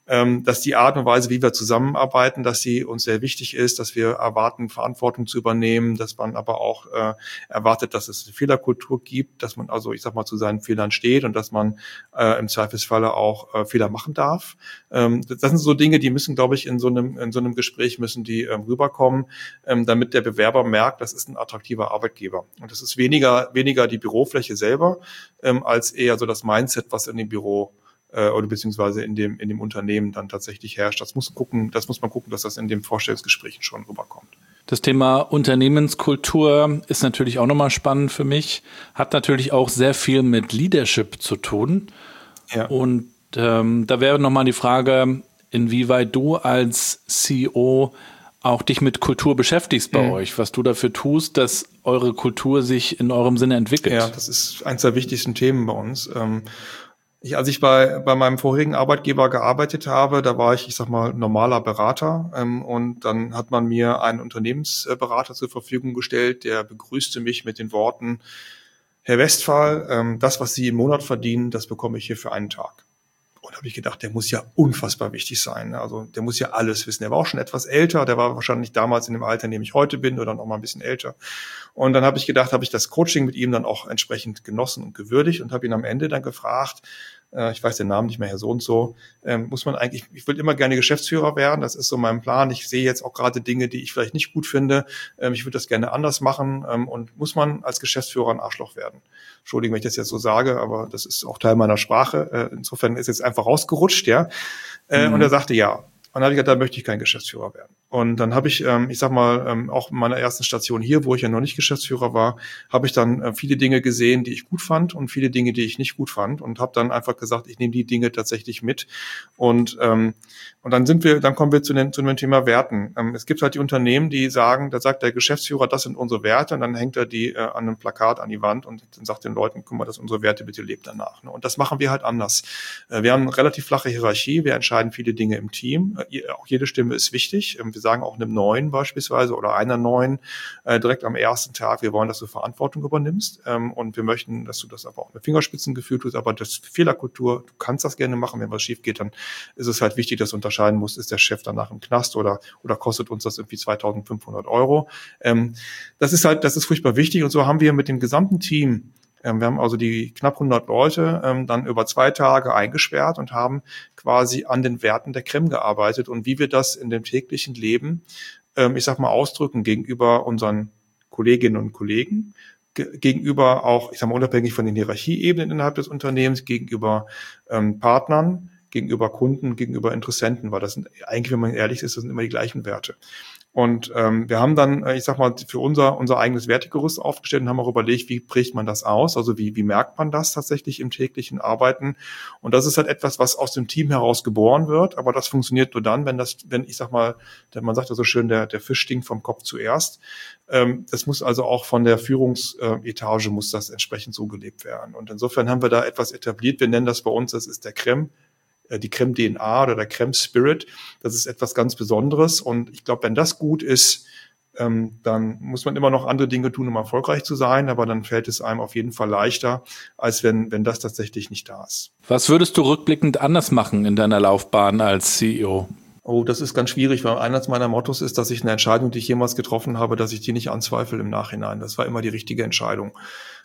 ähm, dass die Art und Weise, wie wir zusammenarbeiten, dass sie uns sehr wichtig ist, dass wir erwarten, Verantwortung zu übernehmen, dass man aber auch äh, erwartet, dass es eine Fehlerkultur gibt, dass man also, ich sag mal, zu seinen Fehlern steht und dass man äh, im Zweifelsfalle auch äh, Fehler machen darf. Ähm, das sind so Dinge, die müssen, glaube ich, in so einem in so einem Gespräch müssen die ähm, rüberkommen, ähm, damit der Bewerber merkt, das ist ein attraktiver Arbeitgeber. Und das ist weniger weniger die Bürofläche selber, ähm, als eher so das Mindset, was in dem Büro äh, oder beziehungsweise in dem in dem Unternehmen dann tatsächlich herrscht. Das muss gucken, das muss man gucken, dass das in den Vorstellungsgesprächen schon rüberkommt. Das Thema Unternehmenskultur ist natürlich auch nochmal spannend für mich, hat natürlich auch sehr viel mit Leadership zu tun. Ja. Und ähm, da wäre nochmal die Frage, inwieweit du als C E O auch dich mit Kultur beschäftigst bei mhm. euch, was du dafür tust, dass eure Kultur sich in eurem Sinne entwickelt. Ja, das ist eines der wichtigsten Themen bei uns. Ähm, Ich, als ich bei, bei meinem vorigen Arbeitgeber gearbeitet habe, da war ich, ich sag mal, normaler Berater. Ähm, und dann hat man mir einen Unternehmensberater zur Verfügung gestellt, der begrüßte mich mit den Worten: Herr Westphal, ähm, das, was Sie im Monat verdienen, das bekomme ich hier für einen Tag. Und da habe ich gedacht, der muss ja unfassbar wichtig sein. Also der muss ja alles wissen. Der war auch schon etwas älter, der war wahrscheinlich damals in dem Alter, in dem ich heute bin, oder noch mal ein bisschen älter. Und dann habe ich gedacht, habe ich das Coaching mit ihm dann auch entsprechend genossen und gewürdigt und habe ihn am Ende dann gefragt, äh, ich weiß den Namen nicht mehr, Herr so und so, ähm, muss man eigentlich, ich würde immer gerne Geschäftsführer werden, das ist so mein Plan. Ich sehe jetzt auch gerade Dinge, die ich vielleicht nicht gut finde. Ähm, ich würde das gerne anders machen. Ähm, und muss man als Geschäftsführer ein Arschloch werden? Entschuldigung, wenn ich das jetzt so sage, aber das ist auch Teil meiner Sprache. Äh, insofern ist jetzt einfach rausgerutscht, ja. Äh, mhm. Und er sagte ja. Und dann habe ich gesagt, da möchte ich kein Geschäftsführer werden. Und dann habe ich, ähm, ich sag mal, ähm, auch in meiner ersten Station hier, wo ich ja noch nicht Geschäftsführer war, habe ich dann äh, viele Dinge gesehen, die ich gut fand und viele Dinge, die ich nicht gut fand, und habe dann einfach gesagt, ich nehme die Dinge tatsächlich mit. Und ähm, und dann sind wir, dann kommen wir zu dem, zu dem Thema Werten. Ähm, es gibt halt die Unternehmen, die sagen, da sagt der Geschäftsführer, das sind unsere Werte, und dann hängt er die äh, an einem Plakat an die Wand und dann sagt den Leuten, guck mal, das sind unsere Werte, bitte lebt danach. Ne? Und das machen wir halt anders. Äh, wir haben eine relativ flache Hierarchie, wir entscheiden viele Dinge im Team. Äh, auch jede Stimme ist wichtig. Ähm, wir sagen auch einem Neuen beispielsweise oder einer Neuen äh, direkt am ersten Tag, wir wollen, dass du Verantwortung übernimmst, ähm, und wir möchten, dass du das aber auch mit Fingerspitzengefühl tust, aber das Fehlerkultur, du kannst das gerne machen, wenn was schief geht, dann ist es halt wichtig, dass du unterscheiden musst, ist der Chef danach im Knast oder oder kostet uns das irgendwie zweitausendfünfhundert Euro. Ähm, das ist halt, das ist furchtbar wichtig, und so haben wir mit dem gesamten Team, ähm, wir haben also die knapp hundert Leute ähm, dann über zwei Tage eingesperrt und haben quasi an den Werten der Creme gearbeitet und wie wir das in dem täglichen Leben, ähm, ich sag mal, ausdrücken gegenüber unseren Kolleginnen und Kollegen, ge- gegenüber auch, ich sag mal, unabhängig von den Hierarchieebenen innerhalb des Unternehmens, gegenüber ähm, Partnern, gegenüber Kunden, gegenüber Interessenten, weil das sind eigentlich, wenn man ehrlich ist, das sind immer die gleichen Werte. Und ähm, wir haben dann, ich sag mal, für unser unser eigenes Wertegerüst aufgestellt und haben auch überlegt, wie prägt man das aus? Also wie wie merkt man das tatsächlich im täglichen Arbeiten? Und das ist halt etwas, was aus dem Team heraus geboren wird, aber das funktioniert nur dann, wenn das, wenn ich sag mal, der, man sagt ja so schön, der der Fisch stinkt vom Kopf zuerst. Ähm, das muss also auch von der Führungsetage muss das entsprechend so gelebt werden. Und insofern haben wir da etwas etabliert. Wir nennen das bei uns, das ist der Creme. Die Creme-D N A oder der Creme-Spirit, das ist etwas ganz Besonderes. Und ich glaube, wenn das gut ist, ähm, dann muss man immer noch andere Dinge tun, um erfolgreich zu sein. Aber dann fällt es einem auf jeden Fall leichter, als wenn, wenn das tatsächlich nicht da ist. Was würdest du rückblickend anders machen in deiner Laufbahn als C E O? Oh, das ist ganz schwierig, weil eines meiner Mottos ist, dass ich eine Entscheidung, die ich jemals getroffen habe, dass ich die nicht anzweifle im Nachhinein. Das war immer die richtige Entscheidung.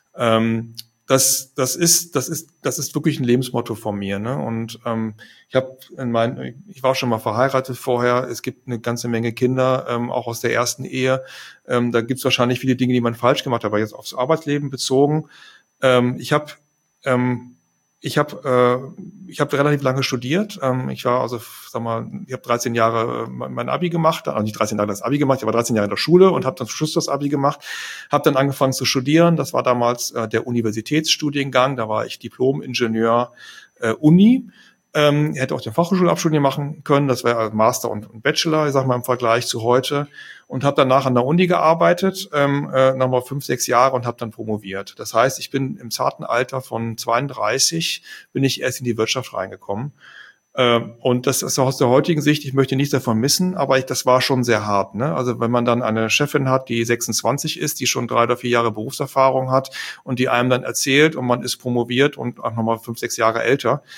Ähm, Das, das ist, das ist, das ist wirklich ein Lebensmotto von mir, ne? Und ähm, ich habe in meinen, ich war schon mal verheiratet vorher. Es gibt eine ganze Menge Kinder, ähm, auch aus der ersten Ehe. Ähm, da gibt's wahrscheinlich viele Dinge, die man falsch gemacht hat, aber jetzt aufs Arbeitsleben bezogen. Ähm, ich habe, ähm, ich habe, äh, ich habe relativ lange studiert. Ähm, ich war also, sag mal, ich habe dreizehn Jahre äh, mein Abi gemacht, also nicht dreizehn Jahre das Abi gemacht, ich war dreizehn Jahre in der Schule und habe dann zum Schluss das Abi gemacht, habe dann angefangen zu studieren. Das war damals äh, der Universitätsstudiengang, da war ich Diplom-Ingenieur äh, Uni. Ähm, hätte auch den Fachhochschulabschluss machen können, das wäre Master und, und Bachelor, ich sag mal im Vergleich zu heute, und habe danach an der Uni gearbeitet, ähm, äh, nochmal fünf, sechs Jahre und habe dann promoviert. Das heißt, ich bin im zarten Alter von zweiunddreißig, bin ich erst in die Wirtschaft reingekommen. Ähm, und das ist aus der heutigen Sicht, ich möchte nichts davon missen, aber ich, das war schon sehr hart, ne? Also wenn man dann eine Chefin hat, die sechsundzwanzig ist, die schon drei oder vier Jahre Berufserfahrung hat und die einem dann erzählt und man ist promoviert und auch nochmal fünf, sechs Jahre älter,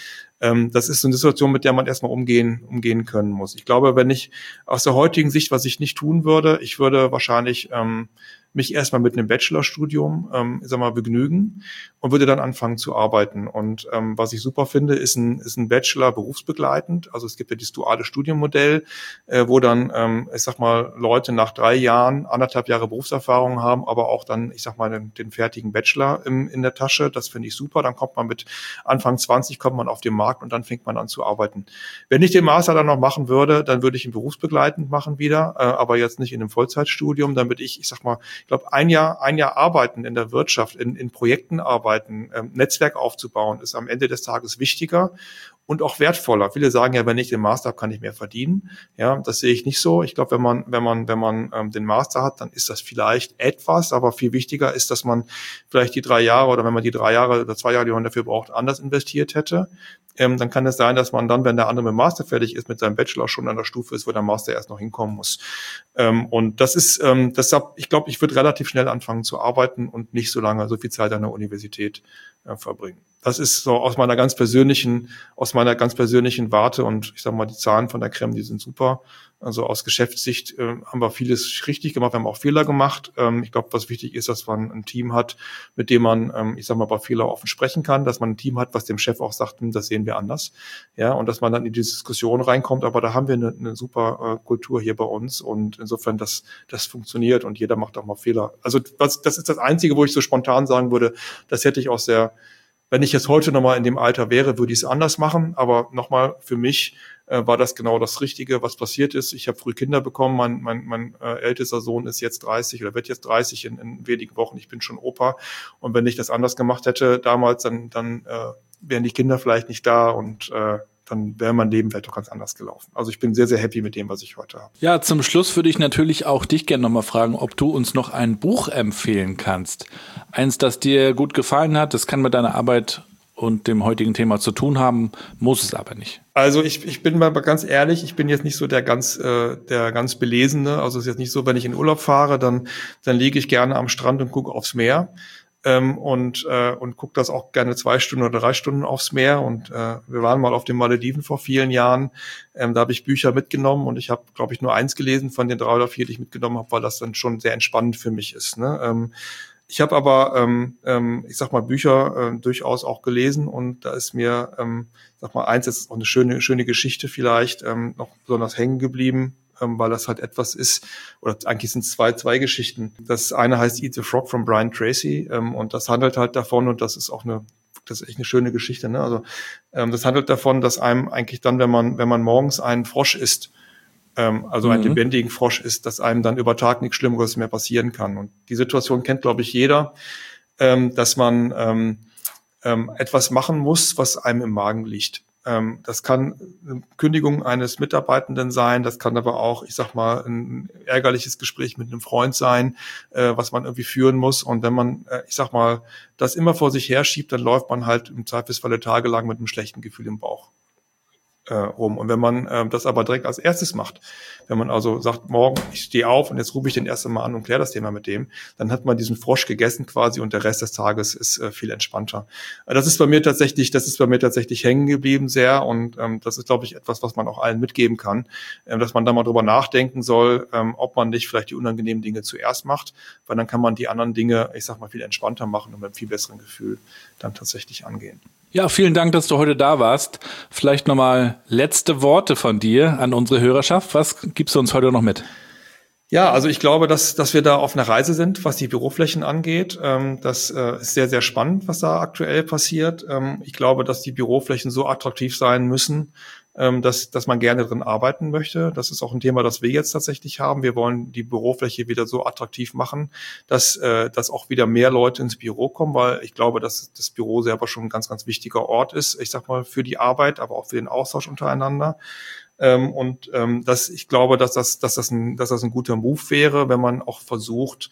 Ähm, das ist so eine Situation, mit der man erstmal umgehen, umgehen können muss. Ich glaube, wenn ich aus der heutigen Sicht, was ich nicht tun würde, ich würde wahrscheinlich ähm, mich erstmal mit einem Bachelorstudium, ähm, sag mal, begnügen und würde dann anfangen zu arbeiten. Und ähm, was ich super finde, ist ein, ist ein Bachelor berufsbegleitend. Also es gibt ja dieses duale Studienmodell, äh, wo dann, ähm, ich sag mal, Leute nach drei Jahren, anderthalb Jahre Berufserfahrung haben, aber auch dann, ich sag mal, den, den fertigen Bachelor im, in der Tasche. Das finde ich super. Dann kommt man mit Anfang zwanzig, kommt man auf den Markt und dann fängt man an zu arbeiten. Wenn ich den Master dann noch machen würde, dann würde ich ihn berufsbegleitend machen wieder, äh, aber jetzt nicht in einem Vollzeitstudium, damit ich, ich sag mal, ich glaube, ein Jahr, ein Jahr arbeiten in der Wirtschaft, in, in Projekten arbeiten, ähm, Netzwerk aufzubauen, ist am Ende des Tages wichtiger und auch wertvoller. Viele sagen ja, wenn ich den Master habe, kann ich mehr verdienen. Ja, das sehe ich nicht so. Ich glaube, wenn man, wenn man, wenn man ähm, den Master hat, dann ist das vielleicht etwas, aber viel wichtiger ist, dass man vielleicht die drei Jahre oder wenn man die drei Jahre oder zwei Jahre, die man dafür braucht, anders investiert hätte. Ähm, dann kann es sein, dass man dann, wenn der andere mit dem Master fertig ist, mit seinem Bachelor schon an der Stufe ist, wo der Master erst noch hinkommen muss. Ähm, und das ist, ähm, deshalb, ich glaube, ich würde relativ schnell anfangen zu arbeiten und nicht so lange so viel Zeit an der Universität äh, verbringen. Das ist so aus meiner ganz persönlichen, aus meiner ganz persönlichen Warte und ich sage mal, die Zahlen von der Creme, die sind super. Also aus Geschäftssicht äh, haben wir vieles richtig gemacht, wir haben auch Fehler gemacht. Ähm, ich glaube, was wichtig ist, dass man ein Team hat, mit dem man, ähm, ich sage mal, bei Fehler offen sprechen kann, dass man ein Team hat, was dem Chef auch sagt, das sehen wir anders. Ja, und dass man dann in die Diskussion reinkommt. Aber da haben wir eine, eine super äh, Kultur hier bei uns und insofern, das, das funktioniert und jeder macht auch mal Fehler. Also was, das ist das Einzige, wo ich so spontan sagen würde, das hätte ich aus der Wenn ich jetzt heute nochmal in dem Alter wäre, würde ich es anders machen. Aber nochmal, für mich äh, war das genau das Richtige, was passiert ist. Ich habe früh Kinder bekommen. Mein, mein, mein äh, ältester Sohn ist jetzt dreißig oder wird jetzt dreißig in, in wenigen Wochen. Ich bin schon Opa. Und wenn ich das anders gemacht hätte damals, dann, dann äh, wären die Kinder vielleicht nicht da und äh, dann wäre mein Leben vielleicht doch ganz anders gelaufen. Also ich bin sehr, sehr happy mit dem, was ich heute habe. Ja, zum Schluss würde ich natürlich auch dich gerne nochmal fragen, ob du uns noch ein Buch empfehlen kannst. Eins, das dir gut gefallen hat, das kann mit deiner Arbeit und dem heutigen Thema zu tun haben, muss es aber nicht. Also ich, ich bin mal ganz ehrlich, ich bin jetzt nicht so der ganz, äh, der ganz Belesene. Also es ist jetzt nicht so, wenn ich in Urlaub fahre, dann, dann liege ich gerne am Strand und gucke aufs Meer. Ähm, und äh, und gucke das auch gerne zwei Stunden oder drei Stunden aufs Meer. Und äh, wir waren mal auf den Malediven vor vielen Jahren. Ähm, da habe ich Bücher mitgenommen und ich habe, glaube ich, nur eins gelesen von den drei oder vier, die ich mitgenommen habe, weil das dann schon sehr entspannend für mich ist. Ne? Ähm, ich habe aber, ähm, ähm, ich sag mal, Bücher äh, durchaus auch gelesen und da ist mir, ähm, sag mal, eins ist auch eine schöne schöne Geschichte vielleicht ähm, noch besonders hängen geblieben, weil das halt etwas ist, oder eigentlich sind es zwei, zwei Geschichten. Das eine heißt Eat the Frog von Brian Tracy ähm, und das handelt halt davon, und das ist auch eine, das ist echt eine schöne Geschichte, ne? Also ähm, das handelt davon, dass einem eigentlich dann, wenn man, wenn man morgens einen Frosch isst, ähm, also mhm. einen lebendigen Frosch isst, dass einem dann über Tag nichts Schlimmeres mehr passieren kann. Und die Situation kennt, glaube ich, jeder, ähm, dass man ähm, ähm, etwas machen muss, was einem im Magen liegt. Das kann eine Kündigung eines Mitarbeitenden sein, das kann aber auch, ich sag mal, ein ärgerliches Gespräch mit einem Freund sein, was man irgendwie führen muss. Und wenn man, ich sag mal, das immer vor sich herschiebt, dann läuft man halt im Zweifelsfalle tagelang mit einem schlechten Gefühl im Bauch äh, rum. Und wenn man äh, das aber direkt als erstes macht, wenn man also sagt, morgen, ich stehe auf und jetzt rufe ich den erst mal an und kläre das Thema mit dem, dann hat man diesen Frosch gegessen quasi und der Rest des Tages ist äh, viel entspannter. Äh, das ist bei mir tatsächlich, das ist bei mir tatsächlich hängen geblieben sehr und ähm, das ist, glaube ich, etwas, was man auch allen mitgeben kann, äh, dass man da mal drüber nachdenken soll, ähm, ob man nicht vielleicht die unangenehmen Dinge zuerst macht, weil dann kann man die anderen Dinge, ich sag mal, viel entspannter machen und mit einem viel besseren Gefühl dann tatsächlich angehen. Ja, vielen Dank, dass du heute da warst. Vielleicht nochmal letzte Worte von dir an unsere Hörerschaft. Was gibst du uns heute noch mit? Ja, also ich glaube, dass dass wir da auf einer Reise sind, was die Büroflächen angeht. Ähm, das äh, ist sehr, sehr spannend, was da aktuell passiert. Ähm, ich glaube, dass die Büroflächen so attraktiv sein müssen, ähm, dass dass man gerne drin arbeiten möchte. Das ist auch ein Thema, das wir jetzt tatsächlich haben. Wir wollen die Bürofläche wieder so attraktiv machen, dass äh, dass auch wieder mehr Leute ins Büro kommen, weil ich glaube, dass das Büro selber schon ein ganz, ganz wichtiger Ort ist. Ich sag mal, für die Arbeit, aber auch für den Austausch untereinander. Ähm, und ähm, dass ich glaube, dass das, dass das ein, dass das ein guter Move wäre, wenn man auch versucht,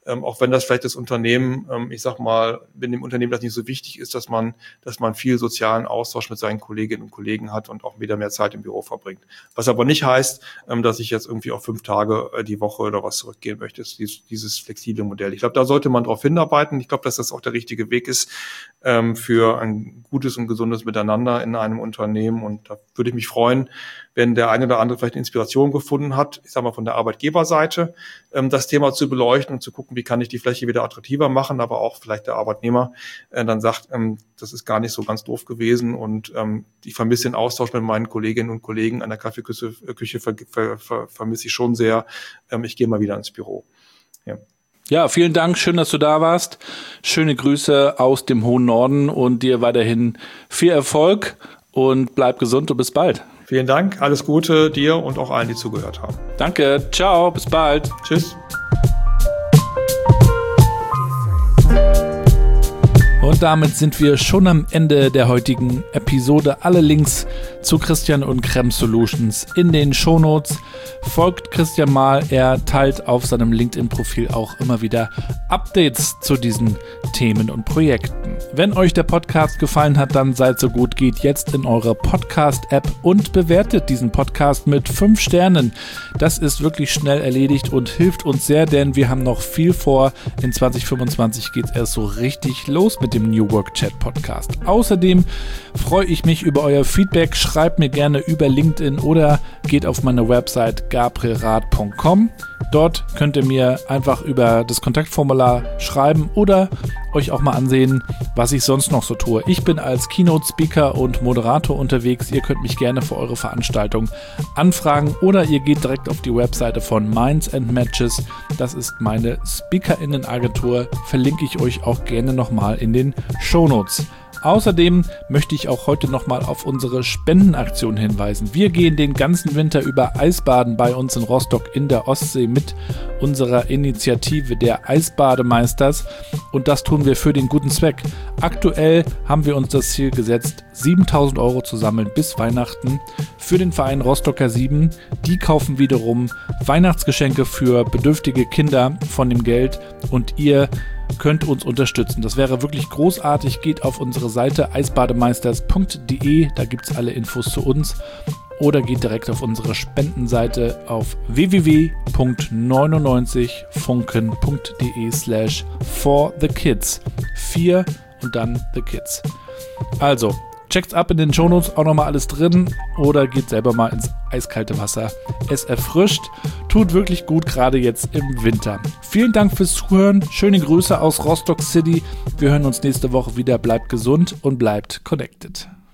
ähm, auch wenn das vielleicht das Unternehmen, ähm, ich sag mal, wenn dem Unternehmen das nicht so wichtig ist, dass man, dass man viel sozialen Austausch mit seinen Kolleginnen und Kollegen hat und auch wieder mehr Zeit im Büro verbringt. Was aber nicht heißt, ähm, dass ich jetzt irgendwie auf fünf Tage äh, die Woche oder was zurückgehen möchte, ist dieses, dieses flexible Modell. Ich glaube, da sollte man drauf hinarbeiten. Ich glaube, dass das auch der richtige Weg ist ähm, für ein gutes und gesundes Miteinander in einem Unternehmen. Und da würde ich mich freuen, wenn der eine oder andere vielleicht eine Inspiration gefunden hat, ich sage mal von der Arbeitgeberseite, ähm, das Thema zu beleuchten und zu gucken, wie kann ich die Fläche wieder attraktiver machen, aber auch vielleicht der Arbeitnehmer äh, dann sagt, ähm, das ist gar nicht so ganz doof gewesen und ähm, ich vermisse den Austausch mit meinen Kolleginnen und Kollegen an der Kaffeeküche Küche ver, ver, ver, vermisse ich schon sehr. Ähm, ich gehe mal wieder ins Büro. Ja. Ja, vielen Dank. Schön, dass du da warst. Schöne Grüße aus dem hohen Norden und dir weiterhin viel Erfolg und bleib gesund und bis bald. Vielen Dank, alles Gute dir und auch allen, die zugehört haben. Danke, ciao, bis bald. Tschüss. Und damit sind wir schon am Ende der heutigen Episode. Alle Links zu Christian und Creme Solutions in den Shownotes. Folgt Christian mal, er teilt auf seinem LinkedIn-Profil auch immer wieder Updates zu diesen Themen und Projekten. Wenn euch der Podcast gefallen hat, dann seid so gut, geht jetzt in eure Podcast-App und bewertet diesen Podcast mit fünf Sternen. Das ist wirklich schnell erledigt und hilft uns sehr, denn wir haben noch viel vor. In zwanzig fünfundzwanzig geht es erst so richtig los mit dem New Work Chat Podcast. Außerdem freue ich mich über euer Feedback. Schreibt mir gerne über LinkedIn oder geht auf meine Website gabrielrath punkt com. Dort könnt ihr mir einfach über das Kontaktformular schreiben oder euch auch mal ansehen, was ich sonst noch so tue. Ich bin als Keynote-Speaker und Moderator unterwegs. Ihr könnt mich gerne für eure Veranstaltung anfragen oder ihr geht direkt auf die Webseite von Minds and Matches. Das ist meine SpeakerInnen-Agentur. Verlinke ich euch auch gerne nochmal in den Shownotes. Außerdem möchte ich auch heute nochmal auf unsere Spendenaktion hinweisen. Wir gehen den ganzen Winter über Eisbaden bei uns in Rostock in der Ostsee mit unserer Initiative der Eisbademeisters und das tun wir für den guten Zweck. Aktuell haben wir uns das Ziel gesetzt, siebentausend Euro zu sammeln bis Weihnachten für den Verein Rostocker sieben. Die kaufen wiederum Weihnachtsgeschenke für bedürftige Kinder von dem Geld und ihr könnt uns unterstützen. Das wäre wirklich großartig. Geht auf unsere Seite eisbademeisters punkt de, da gibt es alle Infos zu uns. Oder geht direkt auf unsere Spendenseite auf w w w punkt neunundneunzig funken punkt de slash for the kids. Vier und dann the kids. Also, checkt's ab in den Shownotes, auch nochmal alles drin oder geht selber mal ins eiskalte Wasser. Es erfrischt, tut wirklich gut, gerade jetzt im Winter. Vielen Dank fürs Zuhören, schöne Grüße aus Rostock City. Wir hören uns nächste Woche wieder. Bleibt gesund und bleibt connected.